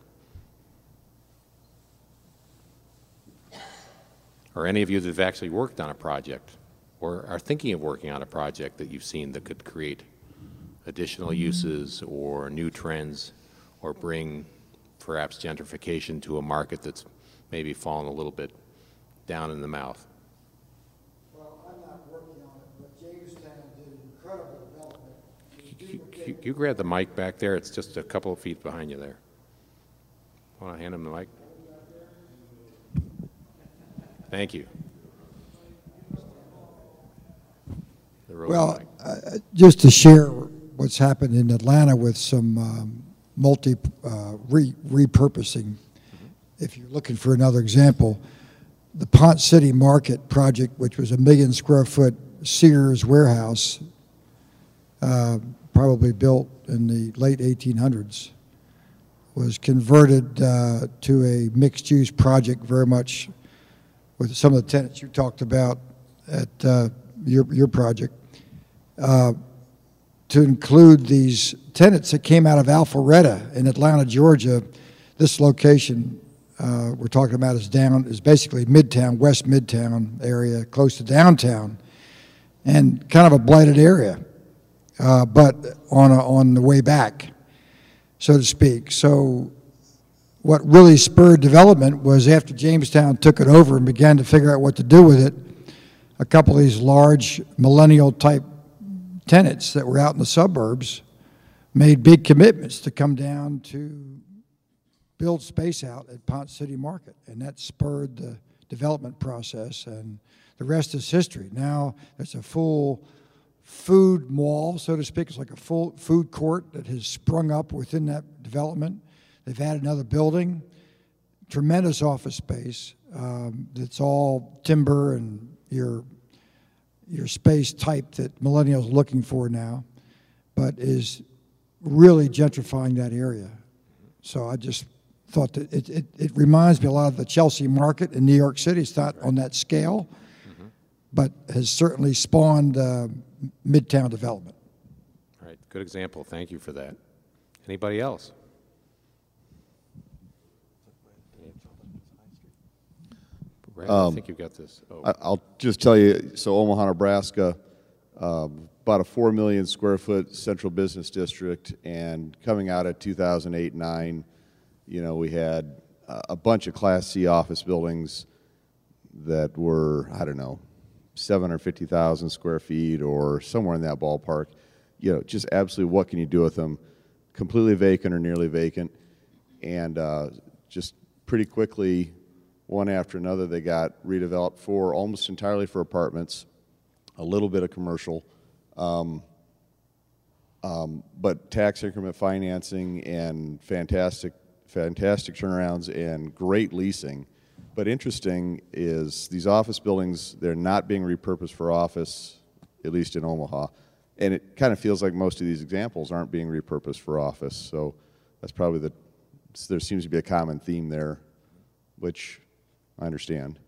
Or any of you that have actually worked on a project or are thinking of working on a project that you've seen that could create additional uses or new trends, or bring perhaps gentrification to a market that's maybe fallen a little bit down in the mouth? Well, I'm not working on it, but Jamestown did incredible development. You, you, you grab the mic back there. It's just a couple of feet behind you there. Want to hand him the mic? Thank you. The road Well, mic. uh, just to share what's happened in Atlanta with some um, multi uh, re repurposing. Mm-hmm. If you're looking for another example, the Ponce City Market project, which was a million square foot Sears warehouse, uh, probably built in the late eighteen hundreds, was converted uh, to a mixed-use project, very much with some of the tenants you talked about at uh, your, your project, uh, to include these tenants that came out of Alpharetta in Atlanta, Georgia. This location uh, we're talking about is down, is basically Midtown, West Midtown area, close to downtown, and kind of a blighted area, uh, but on, a, on the way back, so to speak. So what really spurred development was after Jamestown took it over and began to figure out what to do with it, a couple of these large millennial-type tenants that were out in the suburbs made big commitments to come down to build space out at Ponce City Market, and that spurred the development process, and the rest is history. Now there's a full food mall, so to speak. It's like a full food court that has sprung up within that development. They've added another building, tremendous office space. Um, it's all timber and your your space type that millennials are looking for now, but is really gentrifying that area. So I just thought that it, it, it reminds me a lot of the Chelsea market in New York City. It's not on that scale, mm-hmm. but has certainly spawned uh, Midtown development. All right, good example. Thank you for that. Anybody else? Brad, Um, I think you've got this. Oh. I- I'll just tell you, so Omaha, Nebraska, um, about a four million square foot central business district, and coming out of two thousand eight nine, you know, we had a, a bunch of Class C office buildings that were, I don't know, seven hundred fifty thousand square feet or somewhere in that ballpark. You know, just absolutely what can you do with them? Completely vacant or nearly vacant. And uh, just pretty quickly, one after another, they got redeveloped for almost entirely for apartments, a little bit of commercial, um, um, but tax increment financing and fantastic, fantastic turnarounds and great leasing. But interesting is these office buildings, they're not being repurposed for office, at least in Omaha. And it kind of feels like most of these examples aren't being repurposed for office. So that's probably the, there seems to be a common theme there, which I understand,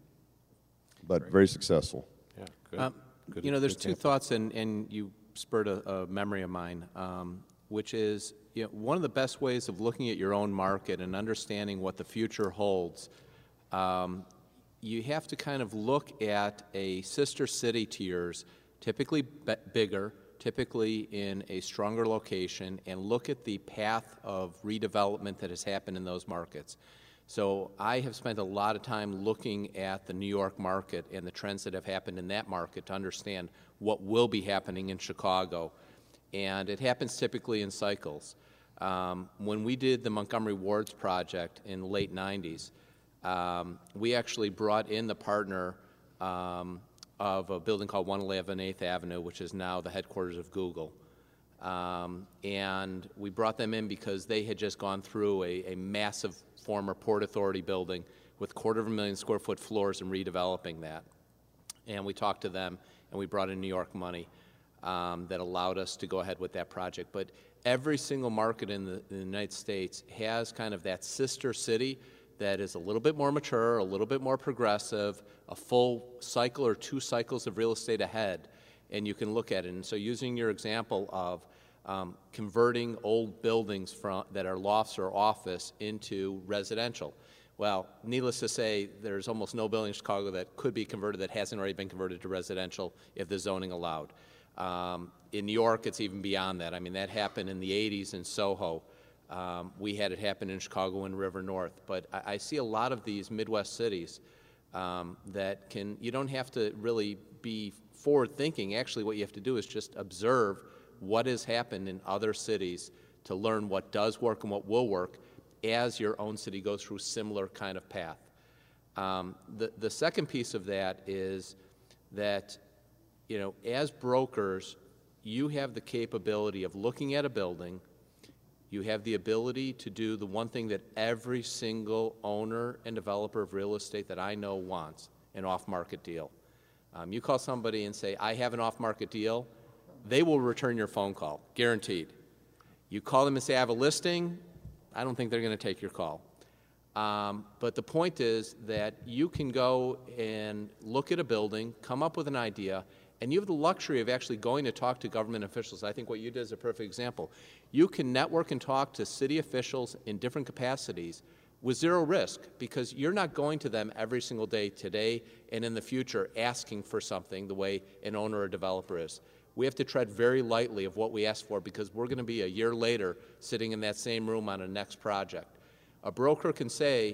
but very successful. Yeah, good. Um, good you know, there's good two example. thoughts, and, and you spurred a, a memory of mine, um, which is, you know, one of the best ways of looking at your own market and understanding what the future holds. Um, you have to kind of look at a sister city to yours, typically b bigger, typically in a stronger location, and look at the path of redevelopment that has happened in those markets. So I have spent a lot of time looking at the New York market and the trends that have happened in that market to understand what will be happening in Chicago. And it happens typically in cycles. Um, when we did the Montgomery Wards project in the late nineties, um, we actually brought in the partner um, of a building called one eleven eighth Avenue, which is now the headquarters of Google. Um, and we brought them in because they had just gone through a, a massive former Port Authority building with quarter of a million square foot floors and redeveloping that. And we talked to them, and we brought in New York money um, that allowed us to go ahead with that project. But every single market in the, in the United States has kind of that sister city that is a little bit more mature, a little bit more progressive, a full cycle or two cycles of real estate ahead, and you can look at it. And so using your example of um, converting old buildings from, that are lofts or office into residential. Well, needless to say, there's almost no building in Chicago that could be converted that hasn't already been converted to residential if the zoning allowed. Um, in New York, it's even beyond that. I mean, that happened in the eighties in Soho. Um, we had it happen in Chicago and River North. But I, I see a lot of these Midwest cities um, that can, you don't have to really be forward thinking. Actually, what you have to do is just observe what has happened in other cities to learn what does work and what will work as your own city goes through similar kind of path. Um, the, the second piece of that is that, you know, as brokers, you have the capability of looking at a building. You have the ability to do the one thing that every single owner and developer of real estate that I know wants, an off-market deal. Um, you call somebody and say, I have an off-market deal, they will return your phone call, guaranteed. You call them and say, I have a listing, I don't think they're going to take your call. Um, but the point is that you can go and look at a building, come up with an idea, and you have the luxury of actually going to talk to government officials. I think what you did is a perfect example. You can network and talk to city officials in different capacities with zero risk, because you're not going to them every single day today and in the future asking for something the way an owner or developer is. We have to tread very lightly of what we ask for, because we're going to be a year later sitting in that same room on a next project. A broker can say,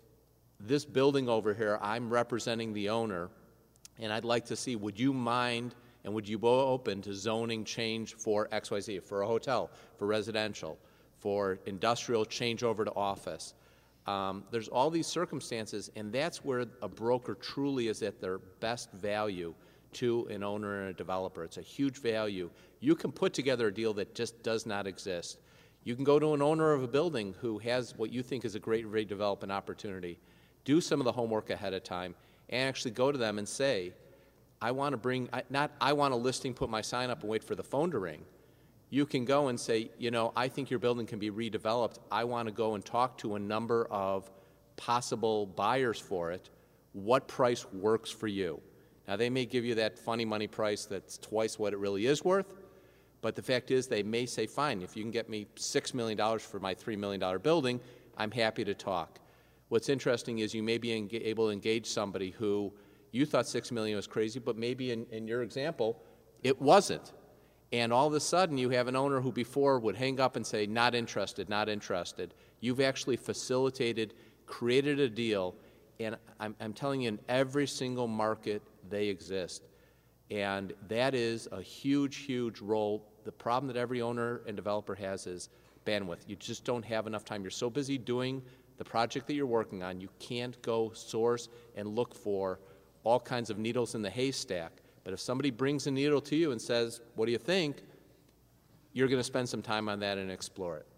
this building over here, I'm representing the owner, and I'd like to see, would you mind and would you be open to zoning change for X Y Z, for a hotel, for residential, for industrial change over to office? Um, there's all these circumstances, and that's where a broker truly is at their best value to an owner and a developer. It's a huge value. You can put together a deal that just does not exist. You can go to an owner of a building who has what you think is a great redevelopment opportunity, do some of the homework ahead of time, and actually go to them and say, I want to bring, not I want a listing, put my sign up and wait for the phone to ring. You can go and say, you know, I think your building can be redeveloped. I want to go and talk to a number of possible buyers for it. What price works for you? Now, they may give you that funny money price that's twice what it really is worth, but the fact is they may say, fine, if you can get me six million dollars for my three million dollar building, I'm happy to talk. What's interesting is you may be able to engage somebody who you thought six million dollars was crazy, but maybe in, in your example, it wasn't. And all of a sudden, you have an owner who before would hang up and say, not interested, not interested. You've actually facilitated, created a deal, and I'm, I'm telling you, in every single market, they exist. And that is a huge, huge role. The problem that every owner and developer has is bandwidth. You just don't have enough time. You're so busy doing the project that you're working on, you can't go source and look for all kinds of needles in the haystack. But if somebody brings a needle to you and says, what do you think? You're going to spend some time on that and explore it.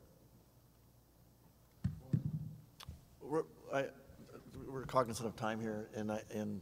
We're, I, we're cognizant of time here, and, I, and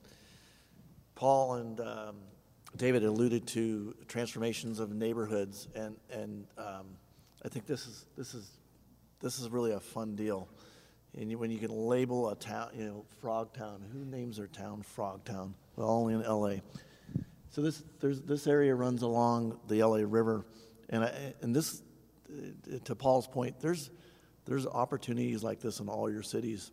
Paul and um, David alluded to transformations of neighborhoods, and, and um, I think this is, this, is, this is really a fun deal. And you, when you can label a town, you know, Frogtown, who names their town Frogtown? Well, only in L A. So this, there's, this area runs along the L A River, and, I, and this, to Paul's point, there's, there's opportunities like this in all your cities.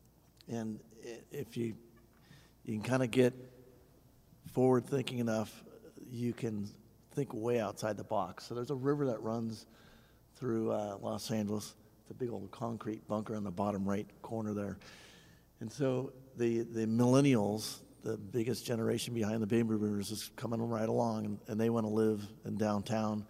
And if you, you can kind of get forward thinking enough, you can think way outside the box. So there's a river that runs through uh, Los Angeles. It's a big old concrete bunker on the bottom right corner there. And so the, the millennials, the biggest generation behind the baby boomers, is coming right along, and, and they want to live in downtown.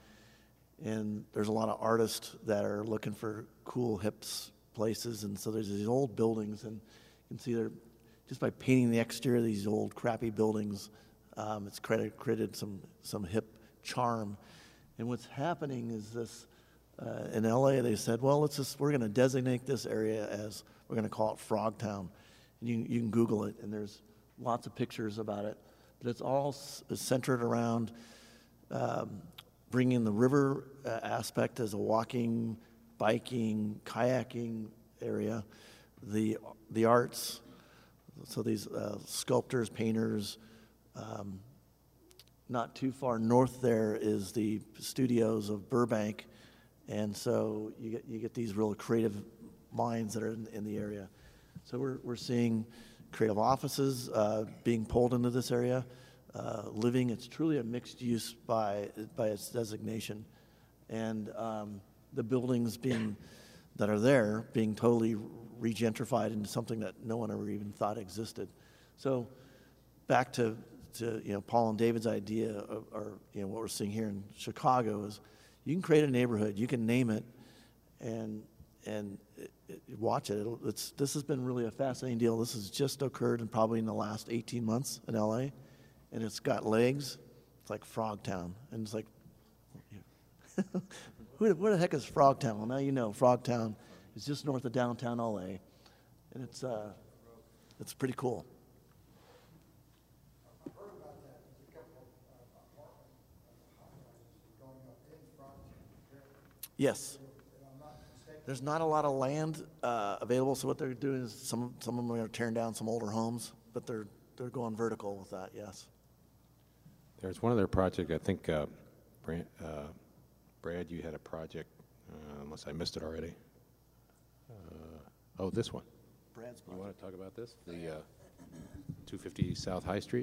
And there's a lot of artists that are looking for cool, hip places. And so there's these old buildings, and you can see they're, just by painting the exterior of these old crappy buildings, um, it's created, created some, some hip charm. And what's happening is this, uh, in L A, they said, well, let's just, we're going to designate this area as, we're going to call it Frogtown. And you, you can Google it, and there's lots of pictures about it. But it's all s- centered around um, bringing the river uh, aspect as a walking, biking, kayaking area, the, the arts, so these uh, sculptors, painters. Um, not too far north there is the studios of Burbank, and so you get you get these real creative minds that are in, in the area. So we're we're seeing creative offices uh, being pulled into this area, uh, living. It's truly a mixed use by by its designation, and um, the buildings being that are there being totally regentrified into something that no one ever even thought existed. So back to, to you know, Paul and David's idea, of, or you know, what we're seeing here in Chicago is you can create a neighborhood, you can name it, and and it, it, watch it. It'll, it's, this has been really a fascinating deal. This has just occurred in probably in the last eighteen months in L A, and it's got legs. It's like Frogtown, and it's like, who, where the heck is Frogtown? Well, now you know. Frogtown is just north of downtown L A, and it's uh, it's pretty cool. I've heard about that. There's a couple of uh, apartment uh, high-rises going up in Frogtown. Yes. If I'm not mistaken. There's not a lot of land uh, available, so what they're doing is some some of them are tearing down some older homes, but they're they're going vertical with that. Yes. There's one other project, I think, uh, Brad, uh, Brad, you had a project, uh, unless I missed it already. Uh, oh, this one. Brad's You want to talk about this? The uh, two fifty South High Street?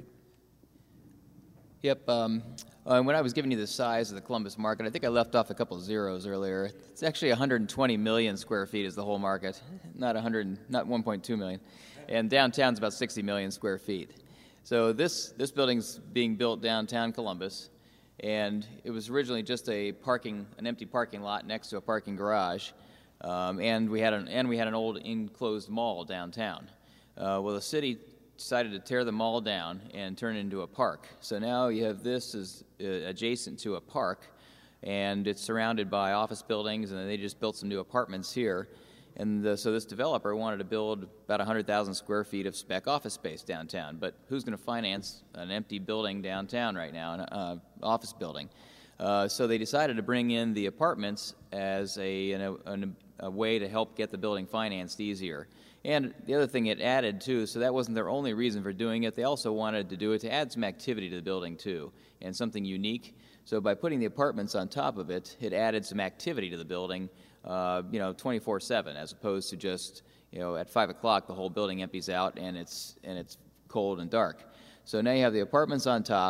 Yep. Um, uh, when I was giving you the size of the Columbus market, I think I left off a couple of zeros earlier. It's actually one hundred twenty million square feet is the whole market, not one hundred, not one point two million. And downtown's about sixty million square feet. So this this building's being built downtown Columbus, and it was originally just a parking, an empty parking lot next to a parking garage, um, and we had an and we had an old enclosed mall downtown. Uh, well, the city decided to tear the mall down and turn it into a park. So now you have this as uh, adjacent to a park, and it's surrounded by office buildings, and they just built some new apartments here. And the, so this developer wanted to build about one hundred thousand square feet of spec office space downtown. But who's going to finance an empty building downtown right now, an uh, office building? Uh, so they decided to bring in the apartments as a, an, a, a way to help get the building financed easier. And the other thing it added, too, so that wasn't their only reason for doing it. They also wanted to do it to add some activity to the building, too, and something unique. So by putting the apartments on top of it, it added some activity to the building, uh, you know, twenty-four seven, as opposed to just, you know, at five o'clock the whole building empties out and it's and it's cold and dark. So now you have the apartments on top,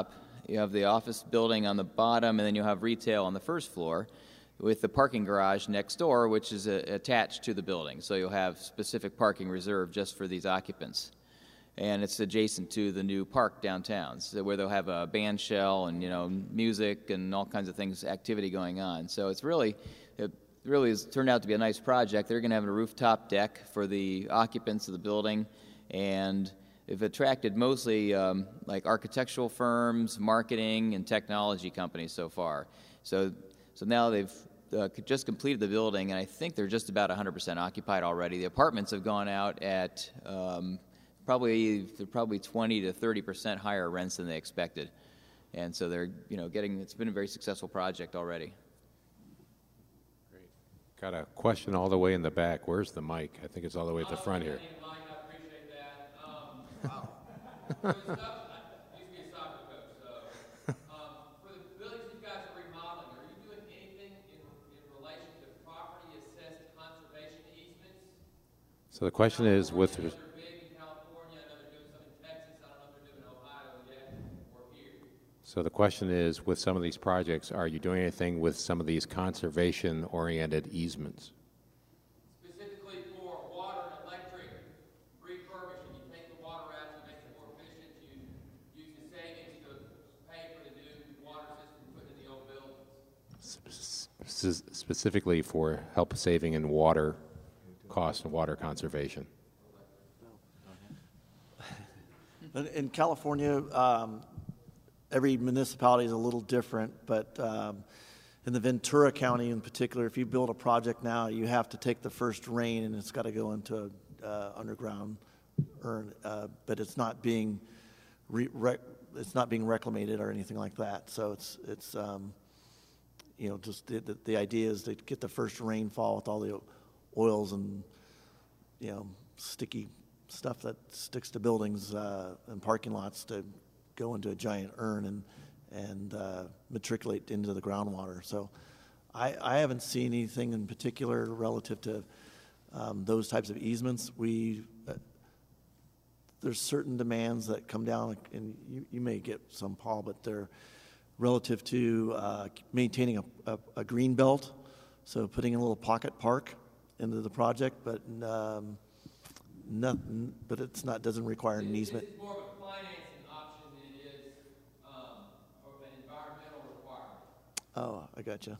you have the office building on the bottom, and then you'll have retail on the first floor, with the parking garage next door, which is uh, attached to the building. So you'll have specific parking reserved just for these occupants. And it's adjacent to the new park downtown, so where they'll have a band shell and, you know, music and all kinds of things, activity going on. So it's really, it really has turned out to be a nice project. They're going to have a rooftop deck for the occupants of the building, and they've attracted mostly um, like architectural firms, marketing, and technology companies so far. So, so now they've uh, just completed the building, and I think they're just about one hundred percent occupied already. The apartments have gone out at um, probably they're probably twenty to thirty percent higher rents than they expected, and so they're you know getting. It's been a very successful project already. Great. Got a question all the way in the back. Where's the mic? I think it's all the way at the front here. Mike, I appreciate that. Um, wow. For the stuff, I used to be a soccer coach, so um, for the buildings you guys are remodeling, are you doing anything in, in relation to property assessed conservation easements? So the question is with. They're big in California. I know they're doing some in Texas. I don't know if they're doing in Ohio yet or here. So the question is, with some of these projects, are you doing anything with some of these conservation-oriented easements? Specifically for water and electric refurbishing. You take the water out, you make it more efficient, you use the savings to pay for the new water system put in the old buildings. Spe- Specifically for help saving in water cost and water conservation. In- In California, um, every municipality is a little different, but um, in the Ventura County in particular, if you build a project now, you have to take the first rain and it's got to go into an uh, underground urn, uh, but it's not being re- rec- it's not being reclamated or anything like that. So it's it's um, you know just the, the, the idea is to get the first rainfall with all the oils and you know sticky stuff that sticks to buildings uh, and parking lots to go into a giant urn and and uh, matriculate into the groundwater. So I, I haven't seen anything in particular relative to um, those types of easements. We uh, there's certain demands that come down, and you, you may get some, Paul, but they're relative to uh, maintaining a, a, a green belt, so putting in a little pocket park into the project, but um, nothing, but it's not doesn't require an easement. It's more of a financing option than it is um, of an environmental requirement. Oh, I gotcha.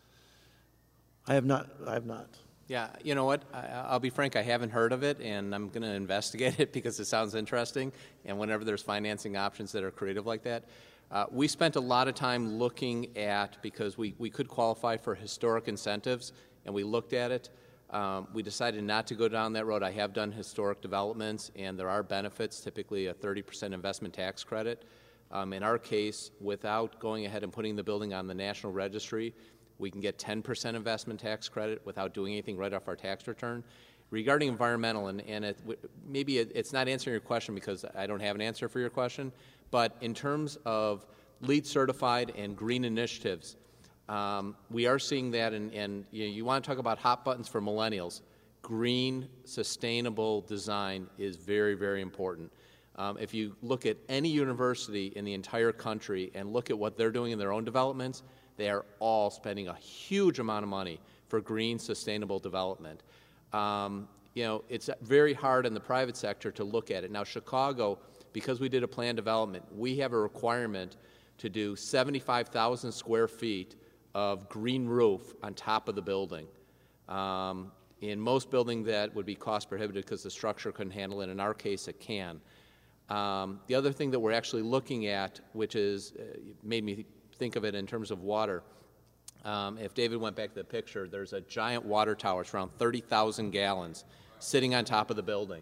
I have not. I have not. Yeah, you know what? I, I'll be frank, I haven't heard of it, and I'm going to investigate it because it sounds interesting. And whenever there's financing options that are creative like that, uh, we spent a lot of time looking at, because we, we could qualify for historic incentives, and we looked at it. Um, we decided not to go down that road. I have done historic developments, and there are benefits, typically a thirty percent investment tax credit. Um, in our case, without going ahead and putting the building on the National Registry, we can get ten percent investment tax credit without doing anything right off our tax return. Regarding environmental, and, and it, maybe it, it's not answering your question because I don't have an answer for your question, but in terms of LEED certified and green initiatives, um, we are seeing that, and, and you, know, you want to talk about hot buttons for millennials. Green, sustainable design is very, very important. Um, if you look at any university in the entire country and look at what they're doing in their own developments, they are all spending a huge amount of money for green, sustainable development. Um, you know, it's very hard in the private sector to look at it. Now, Chicago, because we did a planned development, we have a requirement to do seventy-five thousand square feet of green roof on top of the building. Um, in most buildings, that would be cost prohibitive because the structure couldn't handle it. In our case, it can. Um, the other thing that we're actually looking at, which is uh, made me think of it in terms of water. Um, if David went back to the picture, there's a giant water tower. It's around thirty thousand gallons sitting on top of the building.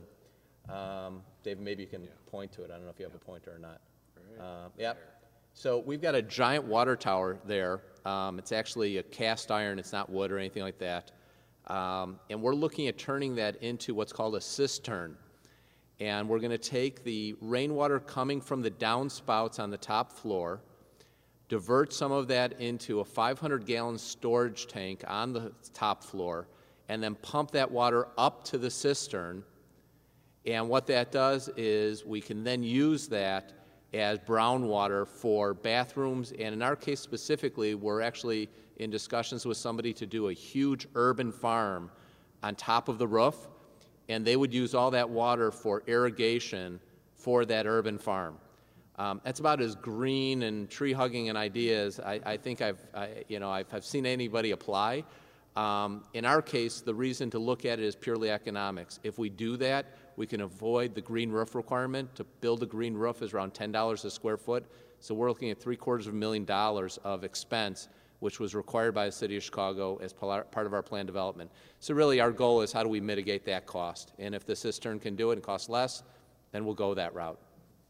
Um, David, maybe you can yeah. point to it. I don't know if you have a pointer or not. Right. Uh, yep. So we've got a giant water tower there. Um, it's actually a cast iron. It's not wood or anything like that. Um, and we're looking at turning that into what's called a cistern. And we're going to take the rainwater coming from the downspouts on the top floor, divert some of that into a five hundred gallon storage tank on the top floor, and then pump that water up to the cistern. And what that does is we can then use that as brown water for bathrooms, and in our case specifically, we're actually in discussions with somebody to do a huge urban farm on top of the roof, and they would use all that water for irrigation for that urban farm. Um, that's about as green and tree-hugging an idea as I, I think I've, I, you know, I've, I've seen anybody apply. Um, in our case, the reason to look at it is purely economics. If we do that, we can avoid the green roof requirement. To build a green roof is around ten dollars a square foot, so we're looking at three quarters of a million dollars of expense, which was required by the City of Chicago as part of our plan development. So really our goal is how do we mitigate that cost? And if the cistern can do it and cost less, then we'll go that route.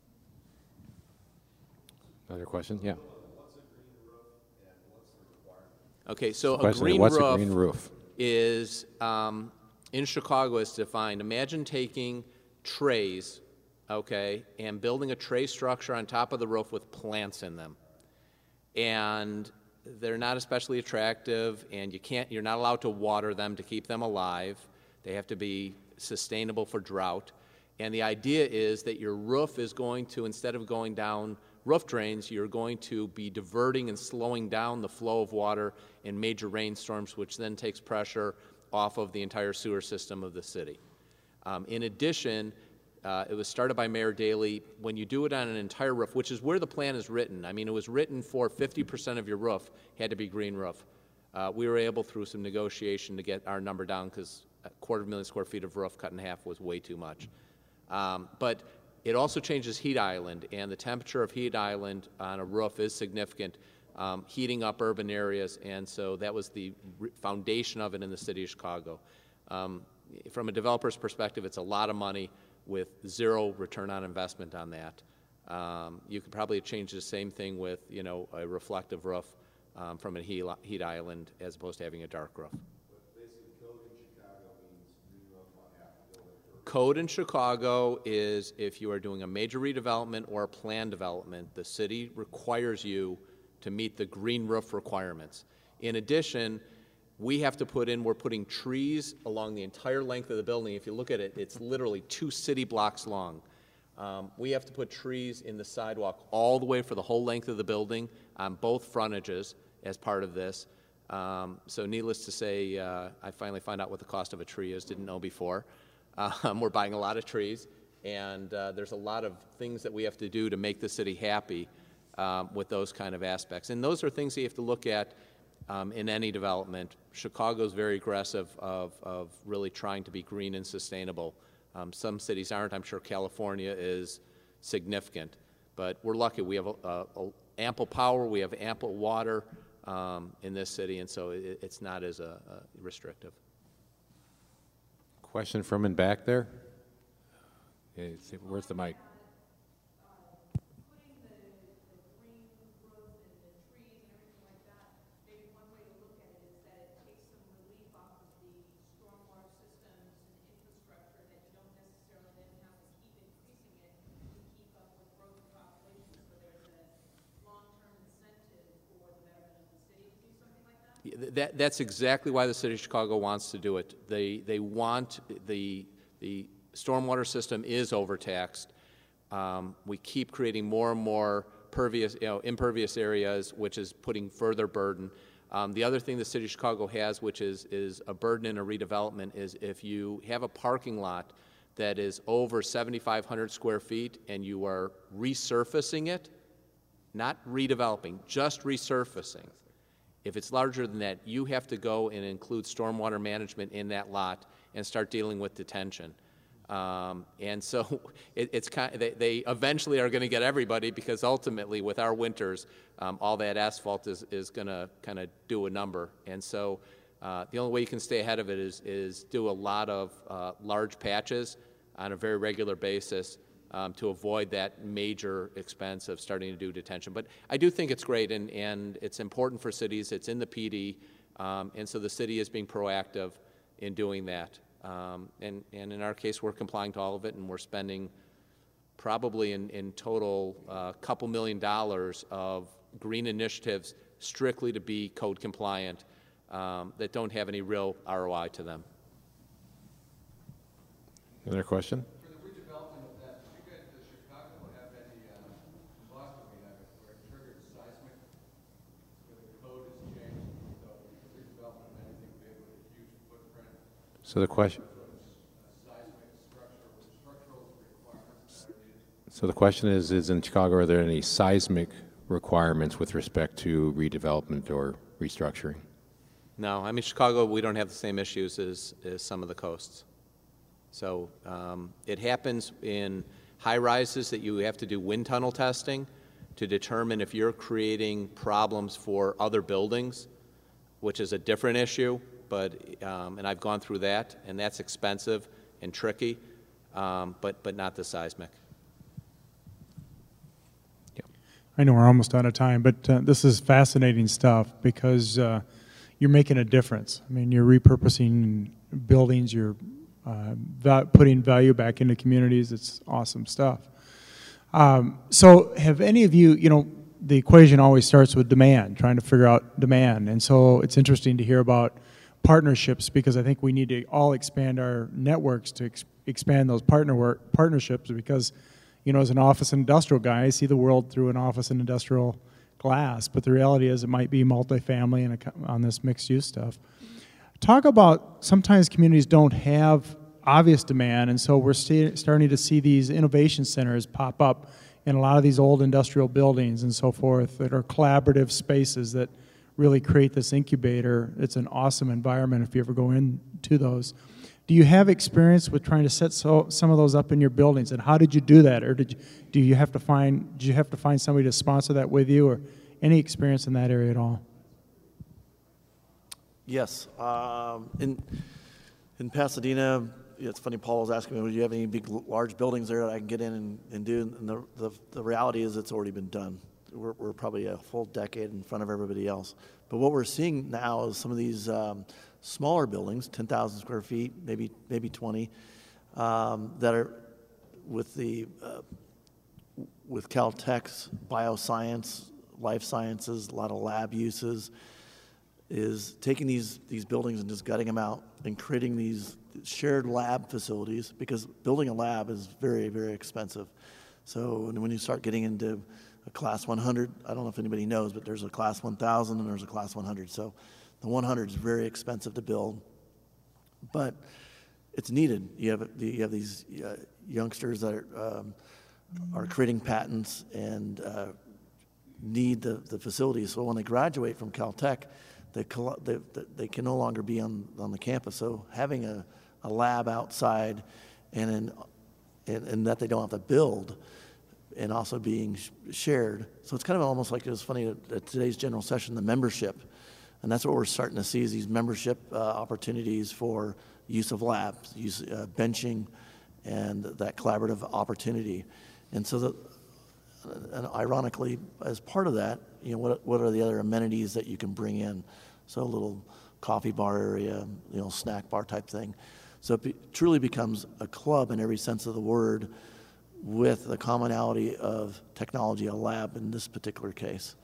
Another question? Yeah. Okay, so a Question, green, what's roof a green roof is, um, in Chicago is defined, imagine taking trays, okay, and building a tray structure on top of the roof with plants in them. And they're not especially attractive, and you can't, you're not allowed to water them to keep them alive. They have to be sustainable for drought. And the idea is that your roof is going to, instead of going down roof drains, you're going to be diverting and slowing down the flow of water in major rainstorms, which then takes pressure off of the entire sewer system of the city. Um, in addition, uh, it was started by Mayor Daley. When you do it on an entire roof, which is where the plan is written, I mean, it was written for fifty percent of your roof had to be green roof. Uh, we were able, through some negotiation, to get our number down because a quarter of a million square feet of roof cut in half was way too much. Um, but it also changes heat island, and the temperature of heat island on a roof is significant, um, heating up urban areas, and so that was the foundation of it in the city of Chicago. Um, from a developer's perspective, it's a lot of money with zero return on investment on that. Um, you could probably change the same thing with, you know, a reflective roof um, from a heat, heat island as opposed to having a dark roof. Code in Chicago is if you are doing a major redevelopment or a plan development, the city requires you to meet the green roof requirements. In addition, we have to put in, we're putting trees along the entire length of the building. If you look at it, it's literally two city blocks long. Um, we have to put trees in the sidewalk all the way for the whole length of the building on both frontages as part of this. Um, so needless to say, uh, I finally found out what the cost of a tree is, didn't know before. Um, we're buying a lot of trees, and uh, there's a lot of things that we have to do to make the city happy um, with those kind of aspects. And those are things that you have to look at um, in any development. Chicago's very aggressive of, of really trying to be green and sustainable. Um, some cities aren't. I'm sure California is significant. But we're lucky. We have a, a, a ample power. We have ample water um, in this city, and so it, it's not as a, a restrictive. Question from in back there? Yeah, where's the mic? That, that's exactly why the City of Chicago wants to do it. They, they want the, the stormwater system is overtaxed. Um, we keep creating more and more pervious, you know, impervious areas, which is putting further burden. Um, the other thing the City of Chicago has, which is, is a burden in a redevelopment, is if you have a parking lot that is over seventy-five hundred square feet and you are resurfacing it, not redeveloping, just resurfacing. If it's larger than that, you have to go and include stormwater management in that lot and start dealing with detention. Um, and so it, it's kind of, they, they eventually are going to get everybody because ultimately with our winters, um, all that asphalt is, is going to kind of do a number. And so uh, the only way you can stay ahead of it is, is do a lot of uh, large patches on a very regular basis Um, to avoid that major expense of starting to do detention. But I do think it's great, and, and it's important for cities. It's in the P D, um, and so the city is being proactive in doing that. Um, and, and in our case, we're complying to all of it, and we're spending probably in, in total a uh, couple million dollars of green initiatives strictly to be code compliant um, that don't have any real R O I to them. Another question? So the question. So the question is: Is in Chicago, are there any seismic requirements with respect to redevelopment or restructuring? No, I mean, Chicago, we don't have the same issues as, as some of the coasts. So um, it happens in high rises that you have to do wind tunnel testing to determine if you're creating problems for other buildings, which is a different issue, but, um, and I've gone through that, and that's expensive and tricky, um, but, but not the seismic. I know we're almost out of time, but uh, this is fascinating stuff because uh, you're making a difference. I mean, you're repurposing buildings, you're uh, va- putting value back into communities. It's awesome stuff. Um, so have any of you, you know, the equation always starts with demand, trying to figure out demand. And so it's interesting to hear about partnerships because I think we need to all expand our networks to ex- expand those partner work, partnerships because you know, as an office and industrial guy, I see the world through an office and industrial glass, but the reality is it might be multifamily and a, on this mixed-use stuff. Talk about sometimes communities don't have obvious demand, and so we're st- starting to see these innovation centers pop up in a lot of these old industrial buildings and so forth that are collaborative spaces that really create this incubator. It's an awesome environment if you ever go into those. Do you have experience with trying to set so, some of those up in your buildings, and how did you do that? Or did you, do you have to find did you have to find somebody to sponsor that with you, or any experience in that area at all? Yes, um, in in Pasadena, it's funny. Paul was asking me, "Do you have any big, large buildings there that I can get in and, and do?" And the, the the reality is, it's already been done. We're we're probably a full decade in front of everybody else. But what we're seeing now is some of these. Um, smaller buildings, ten thousand square feet, maybe maybe twenty, um, that are with the uh, with Caltech's bioscience, life sciences, a lot of lab uses, is taking these these buildings and just gutting them out and creating these shared lab facilities because building a lab is very, very expensive. So when you start getting into a class one hundred, I don't know if anybody knows, but there's a class one thousand and there's a class one hundred. So the one hundred is very expensive to build, but it's needed. You have you have these uh, youngsters that are, um, are creating patents and uh, need the, the facilities. So when they graduate from Caltech, they, they, they can no longer be on, on the campus. So having a, a lab outside and, in, and, and that they don't have to build and also being sh- shared. So it's kind of almost like it was funny at, at today's general session, the membership. And that's what we're starting to see is these membership uh, opportunities for use of labs, use uh, benching, and that collaborative opportunity. And so, the, and ironically, as part of that, you know, what what are the other amenities that you can bring in? So a little coffee bar area, you know, snack bar type thing. So it be, truly becomes a club in every sense of the word, with the commonality of technology, a lab in this particular case.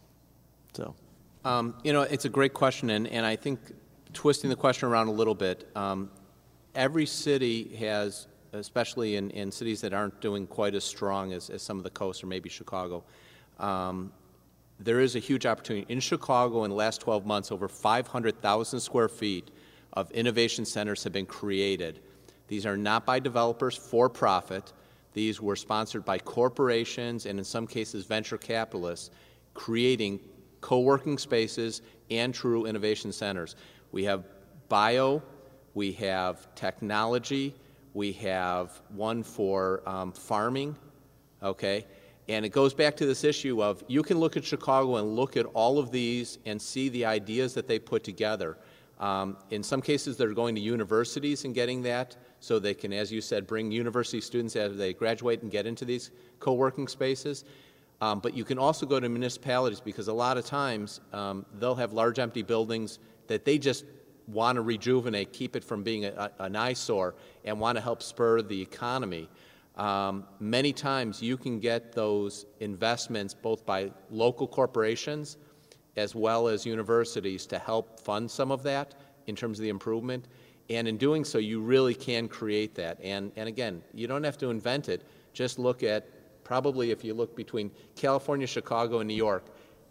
So. Um, you know, it's a great question, and, and I think twisting the question around a little bit, um, every city has, especially in, in cities that aren't doing quite as strong as, as some of the coast or maybe Chicago, um, there is a huge opportunity. In Chicago, in the last twelve months, over five hundred thousand square feet of innovation centers have been created. These are not by developers for profit. These were sponsored by corporations and in some cases venture capitalists creating co-working spaces and true innovation centers. We have bio, we have technology, we have one for um, farming, okay? And it goes back to this issue of you can look at Chicago and look at all of these and see the ideas that they put together. Um, in some cases, they're going to universities and getting that so they can, as you said, bring university students as they graduate and get into these co-working spaces. Um, but you can also go to municipalities because a lot of times um, they'll have large empty buildings that they just want to rejuvenate, keep it from being a, a, an eyesore, and want to help spur the economy. Um, many times you can get those investments both by local corporations as well as universities to help fund some of that in terms of the improvement. And in doing so, you really can create that. And, and again, you don't have to invent it. Just look at, probably if you look between California, Chicago, and New York,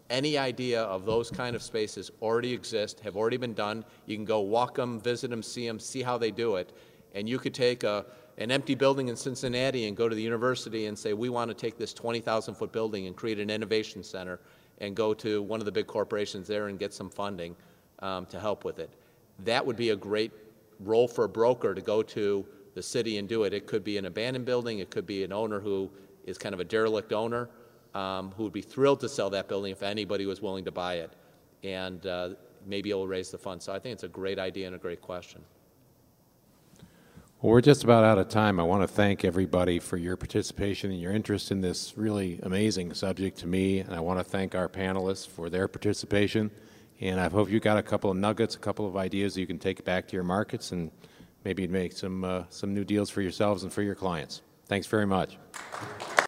any idea of those kind of spaces already exist, have already been done. You can go walk them, visit them, see them, see how they do it. And you could take a, an empty building in Cincinnati and go to the university and say, we want to take this twenty thousand foot building and create an innovation center, and go to one of the big corporations there and get some funding um, to help with it. That would be a great role for a broker to go to the city and do it. It could be an abandoned building. It could be an owner who is kind of a derelict owner um, who would be thrilled to sell that building if anybody was willing to buy it. And uh, maybe it'll raise the funds. So I think it's a great idea and a great question. Well, we're just about out of time. I want to thank everybody for your participation and your interest in this really amazing subject to me, and I want to thank our panelists for their participation. And I hope you got a couple of nuggets, a couple of ideas that you can take back to your markets and maybe make some, uh, some new deals for yourselves and for your clients. Thanks very much.